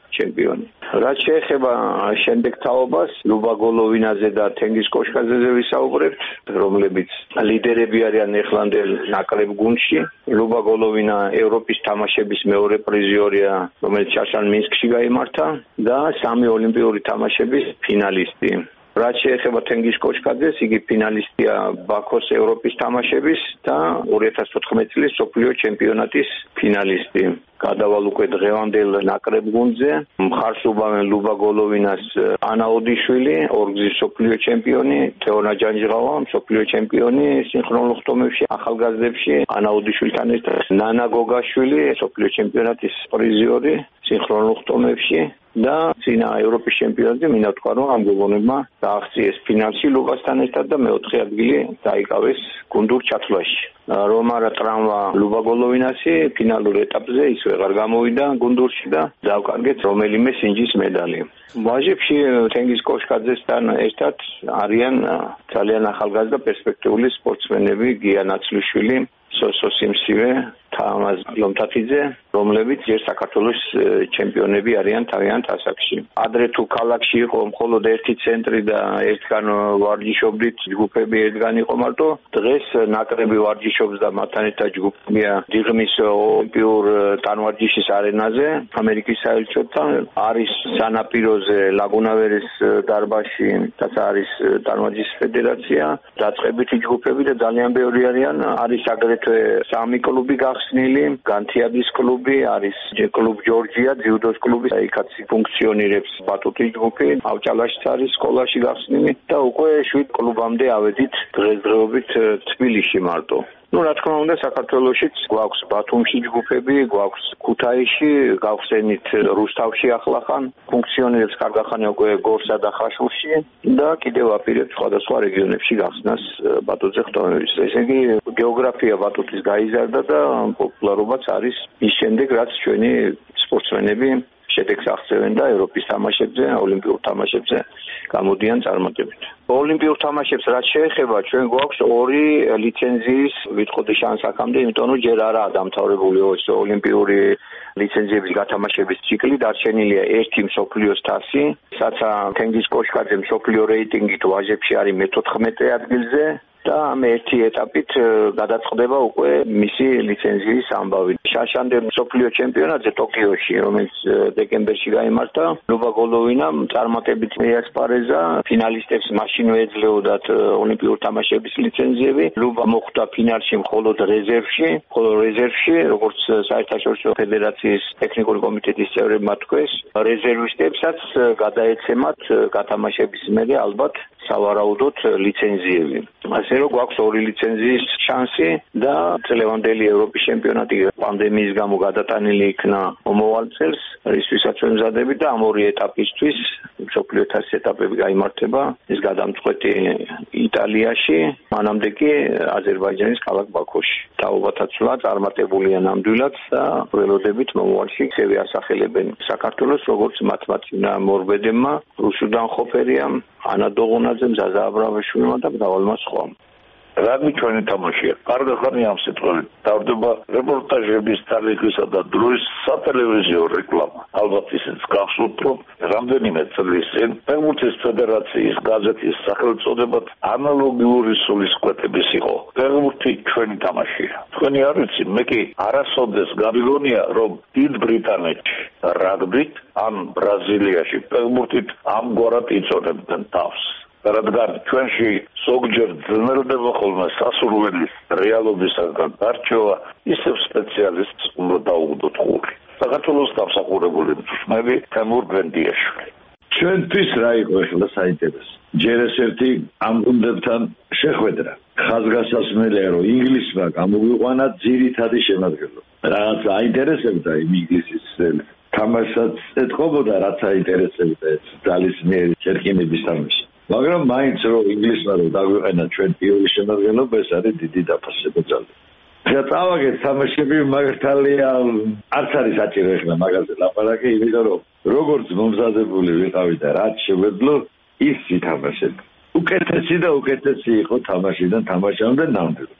ჩემპიონი. რაც შეეხება შემდეგ თაობას, ლუბა გოლოვინაზე და თენგიზ კოშკაძეზე ვისაუბრებთ, რომლებიც ლიდერები არიან ეხლანდელ ნაკრებ გუნდში. ლუბა გოლოვინა ევროპის თამაშების მეორე პრიზიორია, რომელიც შაშან მინსკში გაიმართა და სამი ოლიმპიური თამაშების ფინალისტი. რაც შეეხება თენგიზ კოშკაძეს, იგი ფინალისტია ბაქოს ევროპის თამაშების და ორი ათას ოთხმეტი წლის მსოფლიო ჩემპიონატის ფინალისტი. გადავალ უკვე დღევანდელ ნაკრებ გუნდზე, მხარს უბავენ ლუბა გოლოვინას ანა ოდიშვილი, ორგზის მსოფლიო ჩემპიონი, თეონა ჯანჯღავა, მსოფლიო ჩემპიონი სინქრონულ ხტომებში, ახალგაზრდებში, ანა ოდიშვილთან ერთად ნანა გოგაშვილი, მსოფლიო ჩემპიონატის პრიზიორი სინქრონულ ხტომებში და წინა ევროპის ჩემპიონატზე მინდა ვთქვა, რომ ამ გოგონებმა დააღწიეს ფინალში ლუბასთან ერთად და მეოთხე ადგილი დაიკავეს გუნდურ ჩათვლაში. რომ არა ტრამვა ლუბა გოლოვინასი ფინალურ ეტაპზე ის ვეღარ გამოვიდა გუნდურში და დავკარგეთ რომელიმე სინჯის медали. ვაჟებში თენგიზ კოშკაძესთან ერთად არიან ძალიან ახალგაზრდა პერსპექტიული სპორტსმენები გია ნაცლიშვილი, სოსო სიმსივე, თამაზ ლომთათიძე, რომლებიც ჯერ საქართველოს ჩემპიონები არიან თავიანთ ასაკში. ადრე თუ ქალაქში იყო მხოლოდ ერთი ცენტრი და ერთგან ვარჯიშობდით, ჯგუფები ერთგან იყო მარტო, დღეს ნაკრები ვარჯიშობს და მათთან ერთად ჯგუფია დიღმის ოლიმპიურ ტანვარჯიშის არენაზე, ამერიკის საელჩოთან, არის სანაპიროზე ლაგუნავერის დარბაზში, რაც არის ტანვარჯიშის ფედერაცია, დაწყებითი ჯგუფები და ძალიან ბევრი არიან, არის აგრეთვე სამი კლუბი გახსნილი, განთიადის კლუბი, არის კლუბ ჯორჯია, ძიუდოს კლუბი, იქაც ფუნქციონირებს ბატუტის ჯგუფი, ავჭალაშიც არის სკოლაში გახსნილი და უკვე შვიდ კლუბამდე ავედით დღესდღეობით თბილისში მარტო. Ну, რა თქმა უნდა, საქართველოშიც გვაქვს ბათუმში ჯგუფები, გვაქვს ქუთაისში, გავხსენით რუსთავში ახლახან, ფუნქციონირებს კარგახანი უკვე გორსა და ხაშურში და კიდევ აპირებთ სხვადასხვა რეგიონებში გახსნას ბატუტზე ხტომების. ესე იგი, გეოგრაფია ბატუტის გაიზარდა და პოპულარობაც არის ის შემდეგ, რაც ჩვენი სპორტსმენები შედეგს აღწევენ და ევროპის თამაშებზე, ოლიმპიურ თამაშებზე გამოდიან წარმატებით. ოლიმპიურ თამაშებს რაც შეეხება, ჩვენ გვაქვს ორი ლიცენზიის ვიტყოდი შანს აქამდე, იმიტომ რომ ჯერ არაა დამთავრებული ეს ოლიმპიური ლიცენზიების გათამაშების ციკლი, დარჩენილია ერთი მსოფლიოს თასი, საცა თენგიზ კოშკაძე მსოფლიო რეიტინგით ვაჟებში არის მეთოთხმეტე ადგილზე და ამ ერთი ეტაპით გადაწყდება უკვე მისი ლიცენზიის ამბავი. შაშანდელ მსოფლიო ჩემპიონატზე ტოკიოში, რომელიც დეკემბერში გაიმართა, ლუბა გოლოვინამ წარმატებით მიასპარეზა, ფინალისტებს მაშინვე ეძლეოდათ ოლიმპიურ თამაშების ლიცენზიები. ლუბა მოხვდა ფინალში მხოლოდ რეზერვში, მხოლოდ რეზერვში, როგორც საერთაშორისო ფედერაციის ტექნიკური კომიტეტის წევრებმა თქვეს, რეზერვისტებსაც გადაეცემათ გათამაშების მერე ალბათ სავარაუდოდ ლიცენზიები. ასე რომ გვაქვს ორი ლიცენზიის შანსი და წლევანდელი ევროპის ჩემპიონატი პანდემიის გამო გადატანილი იქნა მომავალ წელს, რისთვისაც ვემზადებით და ამ ორი ეტაპისთვის მსოფლიო თასის ეტაპები გაიმართება, ის გადამწყვეტი იტალიაში, მანამდე კი აზერბაიჯანის ქალაქ ბაქოში. თაობათა ცვლა წარმატებულია ნამდვილად და ველოდებით მომავალში ისევე ასახელებენ საქართველოს, როგორც მათმა წინამორბედებმა, რუსუდან ხოფერიამ, ანა დოღუნაძემ, ზაზა აბრამაშვილმა და მრავალმა სხვამ. რაგბი ჩვენი თამაშია. კარგახანი ამ სიტყვებით დავდება რეპორტაჟების თარიღისა და დროის სატელევიზიო რეკლამა. ალბათ ისიც გახსოვთ, რომ რამდენიმე წლის წინ ფეხბურთის ფედერაციის გაზეთის სახელწოდებად ანალოგიური სულისკვეთების იყო. ფეხბურთი ჩვენი თამაშია. თქვენი არ ვიცი, მე კი არასოდეს გამიგონია, რომ დიდ ბრიტანეთში რაგბით ან ბრაზილიაში ფეხბურთით ამგვარად იწოდებდნენ თავს. რადგან ჩვენში ზოგჯერ ძნელდება ხოლმე სასურველის რეალობისაგან გარჩევა, ისევ სპეციალისტს უნდა დაუგდოთ ხური. საქართველოს დამსახურებული მწვრთნელი თემურ გენდიაშვილი. ჩვენთვის რა იყო ახლა საინტერესო? ჯერ ეს ერთი ამ გუნდებთან შეხვედრა. ხაზგასასმელია, რომ ინგლისმა გამოგვიყვანა ძირითადი შემადგენლობა. რაც აინტერესებდა იმ ინგლისის თამაშსაც ეთყობოდა, რაც აინტერესებდა ეს ძალისმიერი ჩერქინების თამაში. მაგრამ მაინც რომ ინგლისმა რომ დაგვიყენა ჩვენ პირველი შემადგენლობა, ეს არის დიდი დაფასება ძალზე. და წავაგეთ თამაშები, მაგალითია არც არის საჭირო ახლა მაგაზე ლაპარაკი, იმიტომ რომ როგორც მომზადებული ვიყავი და რაც შეგვეძლო, ის ითამაშეთ. უკეთესი და უკეთესი იყო თამაშიდან თამაშამდე ნამდვილად.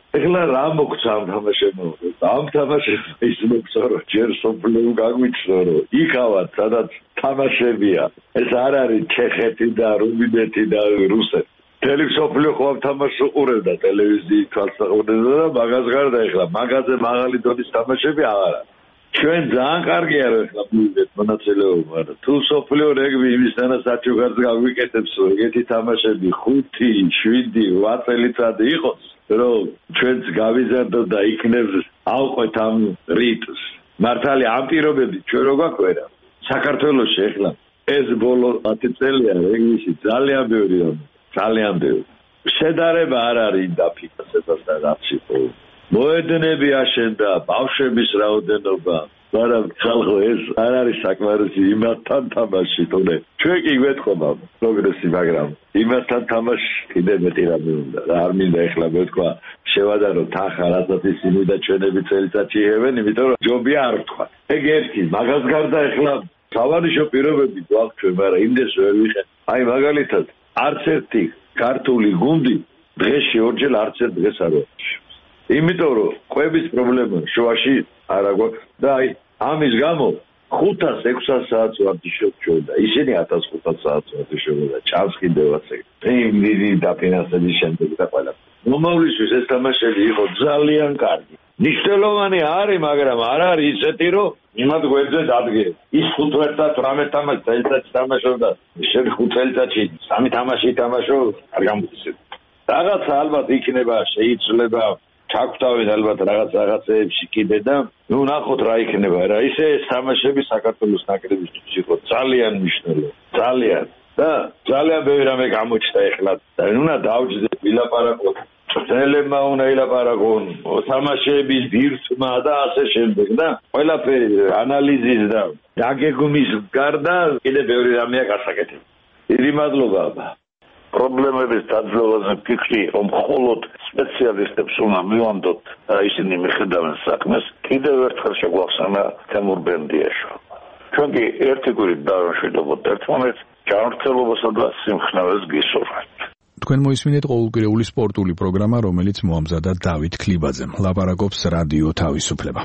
ეხლა რა მოგცა ამ თამაშებმა? ამ თამაშებმა ის მოგცა რომ ჯერ სოფლიო გაგვიჩნო რომ იქავად სადაც თამაშებია. ეს არ არის ჩეხეთი და რუმინეთი და რუსეთი. მთელი სოფლიო ხო ამ თამაშს უყურებდა ტელევიზიის თვალსაჩინო და მაგას გარდა ეხლა მაგაზე მაღალი დონის თამაშები აღარ არის. ჩვენ ძალიან კარგია რომ ეხლა მივიდეთ მონაწილეობა და თუ სოფლიო რეგბი იმისთანაც საჩუქარს გავიკეთებს რომ ეგეთი თამაშები ხუთი, შვიდი, ოთხ წელიწადი იყოს რომ ჩვენც გავიზარდოთ და იქნებ ავყვეთ ამ რიტმს. მართალი ამ პირობებით ჩვენ რო გაქვერა საქართველოში ეხლა ეს ბოლო ათი წელია რეგბიში ძალიან ბევრი ძალიან ბევრი შედარება არ არის დაფიქსირებას და რაციკო მოედნები აშენდა ბავშვების რაოდენობა მაგრამ ხალხო ეს არ არის საკმარისი იმასთან თამაში თუნე ჩვენ კი გვეთქობა პროგრესი მაგრამ იმასთან თამაში კიდევ მეტი რამე უნდა და არ მინდა ეხლა მეთქვა შევადარო თანხა რასაც ისინი და ჩვენები წელიწადში იღებენ იმიტომ რომ ჯობია არ ვთქვა ეგ ერთი მაგას გარდა ეხლა სავარიშო პირობები გვაქვს ჩვენ მაგრამ იმდეს ვერ ვიხეთ აი მაგალითად არც ერთი ქართული გუნდი დღეში ორჯერ არც ერთ დღეს არ ვაქვს იმიტომ რომ ყვების პრობლემა შუაში არ აქვს და აი ამის გამო ხუთას ექვსას საათს ვარჯიშობ ჩვენ და ისინი ათას ხუთას საათს ვარჯიშობენ და ჭამს კიდევაც ეგ დიდი დაფინანსების შემდეგ და ყველა მომავლისთვის ეს თამაშები იყო ძალიან კარგი ნიშნულოვანი არის მაგრამ არ არის ისეთი რომ იმად გვერდზე დადგე ის ხუთ წელიწადს რამე თამაში წელიწადში თამაშობდა შენ ხუთ წელიწადში სამი თამაში თამაშო არ გამოცდილ რაღაცა ალბათ იქნება შეიძლება ჩაგვთავენ ალბათ რაღაც რაღაცეებში კიდე და ნუ ნახოთ რა იქნება რა ისე ეს თამაშები საქართველოს ნაკრებისთვის იყო ძალიან მნიშვნელოვანი ძალიან და ძალიან ბევრი რამე გამოჩნდა ეხლა და უნდა დავჯდეთ ვილაპარაკოთ წელებმა უნდა ილაპარაკონ თამაშების ბირთმა და ასე შემდეგ და ყველაფერი ანალიზის და დაგეგმვის გარდა კიდე ბევრი რამეა გასაკეთებელი დიდი მადლობა პრობლემების დაძლევაზე ფიქრი რომ მხოლოდ სპეციალისტებს უნდა მივანდოთ ისინი მიხედავენ საქმეს კიდევ ერთხელ შეგვახსენა თემურ ბენდიაშო ჩვენ კი ერთი კვირით დავამშვიდობოთ ერთმანეთს ჯანმრთელობასა და სიმხნევეს გისურვებთ თქვენ მოისმინეთ ყოველკვირეული სპორტული პროგრამა რომელიც მოამზადა დავით ქლიბაძემ ლაპარაკობს რადიო თავისუფლება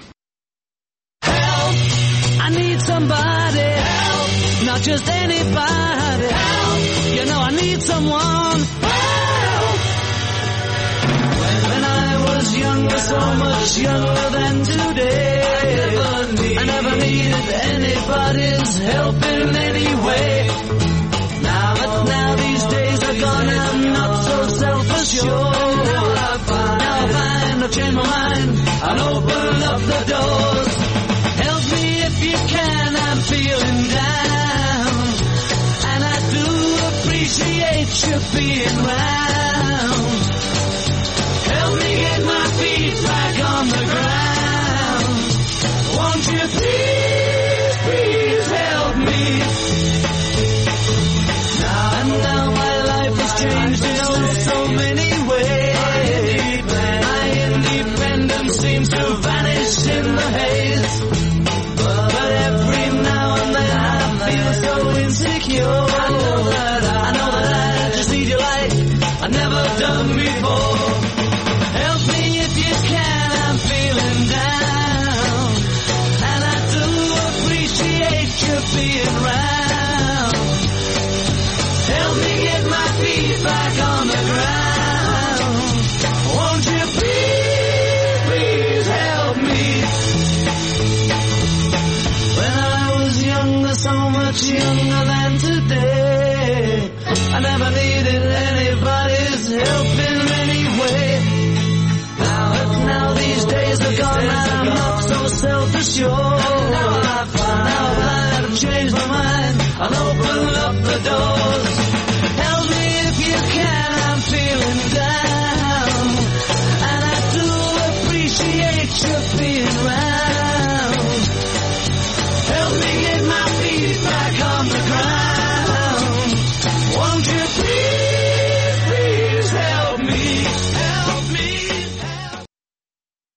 I need somebody help not just anybody help you know I need someone help when I was younger so much younger than today I never, need, I never needed anybody's help in any way now but now these days are gone I'm not so self-assured now I find now I find I've changed my mind I'll open up the doors help me if you can I'm feeling down and I do appreciate you being round help me get my feet back on the ground won't you please please help me now and now my life has changed in oh so many ways my independence seems to vanish in the haze but every now and then I feel so insecure I know that I, I know that I just need you like I've never done before help me if you can I'm feeling down and I do appreciate you being round help me get my feet back on the ground won't you please please help me when I was younger so much younger than today I never needed anybody's help in any way now now these days are gone I'm not so self-assured now I find now that I've changed my mind I'll open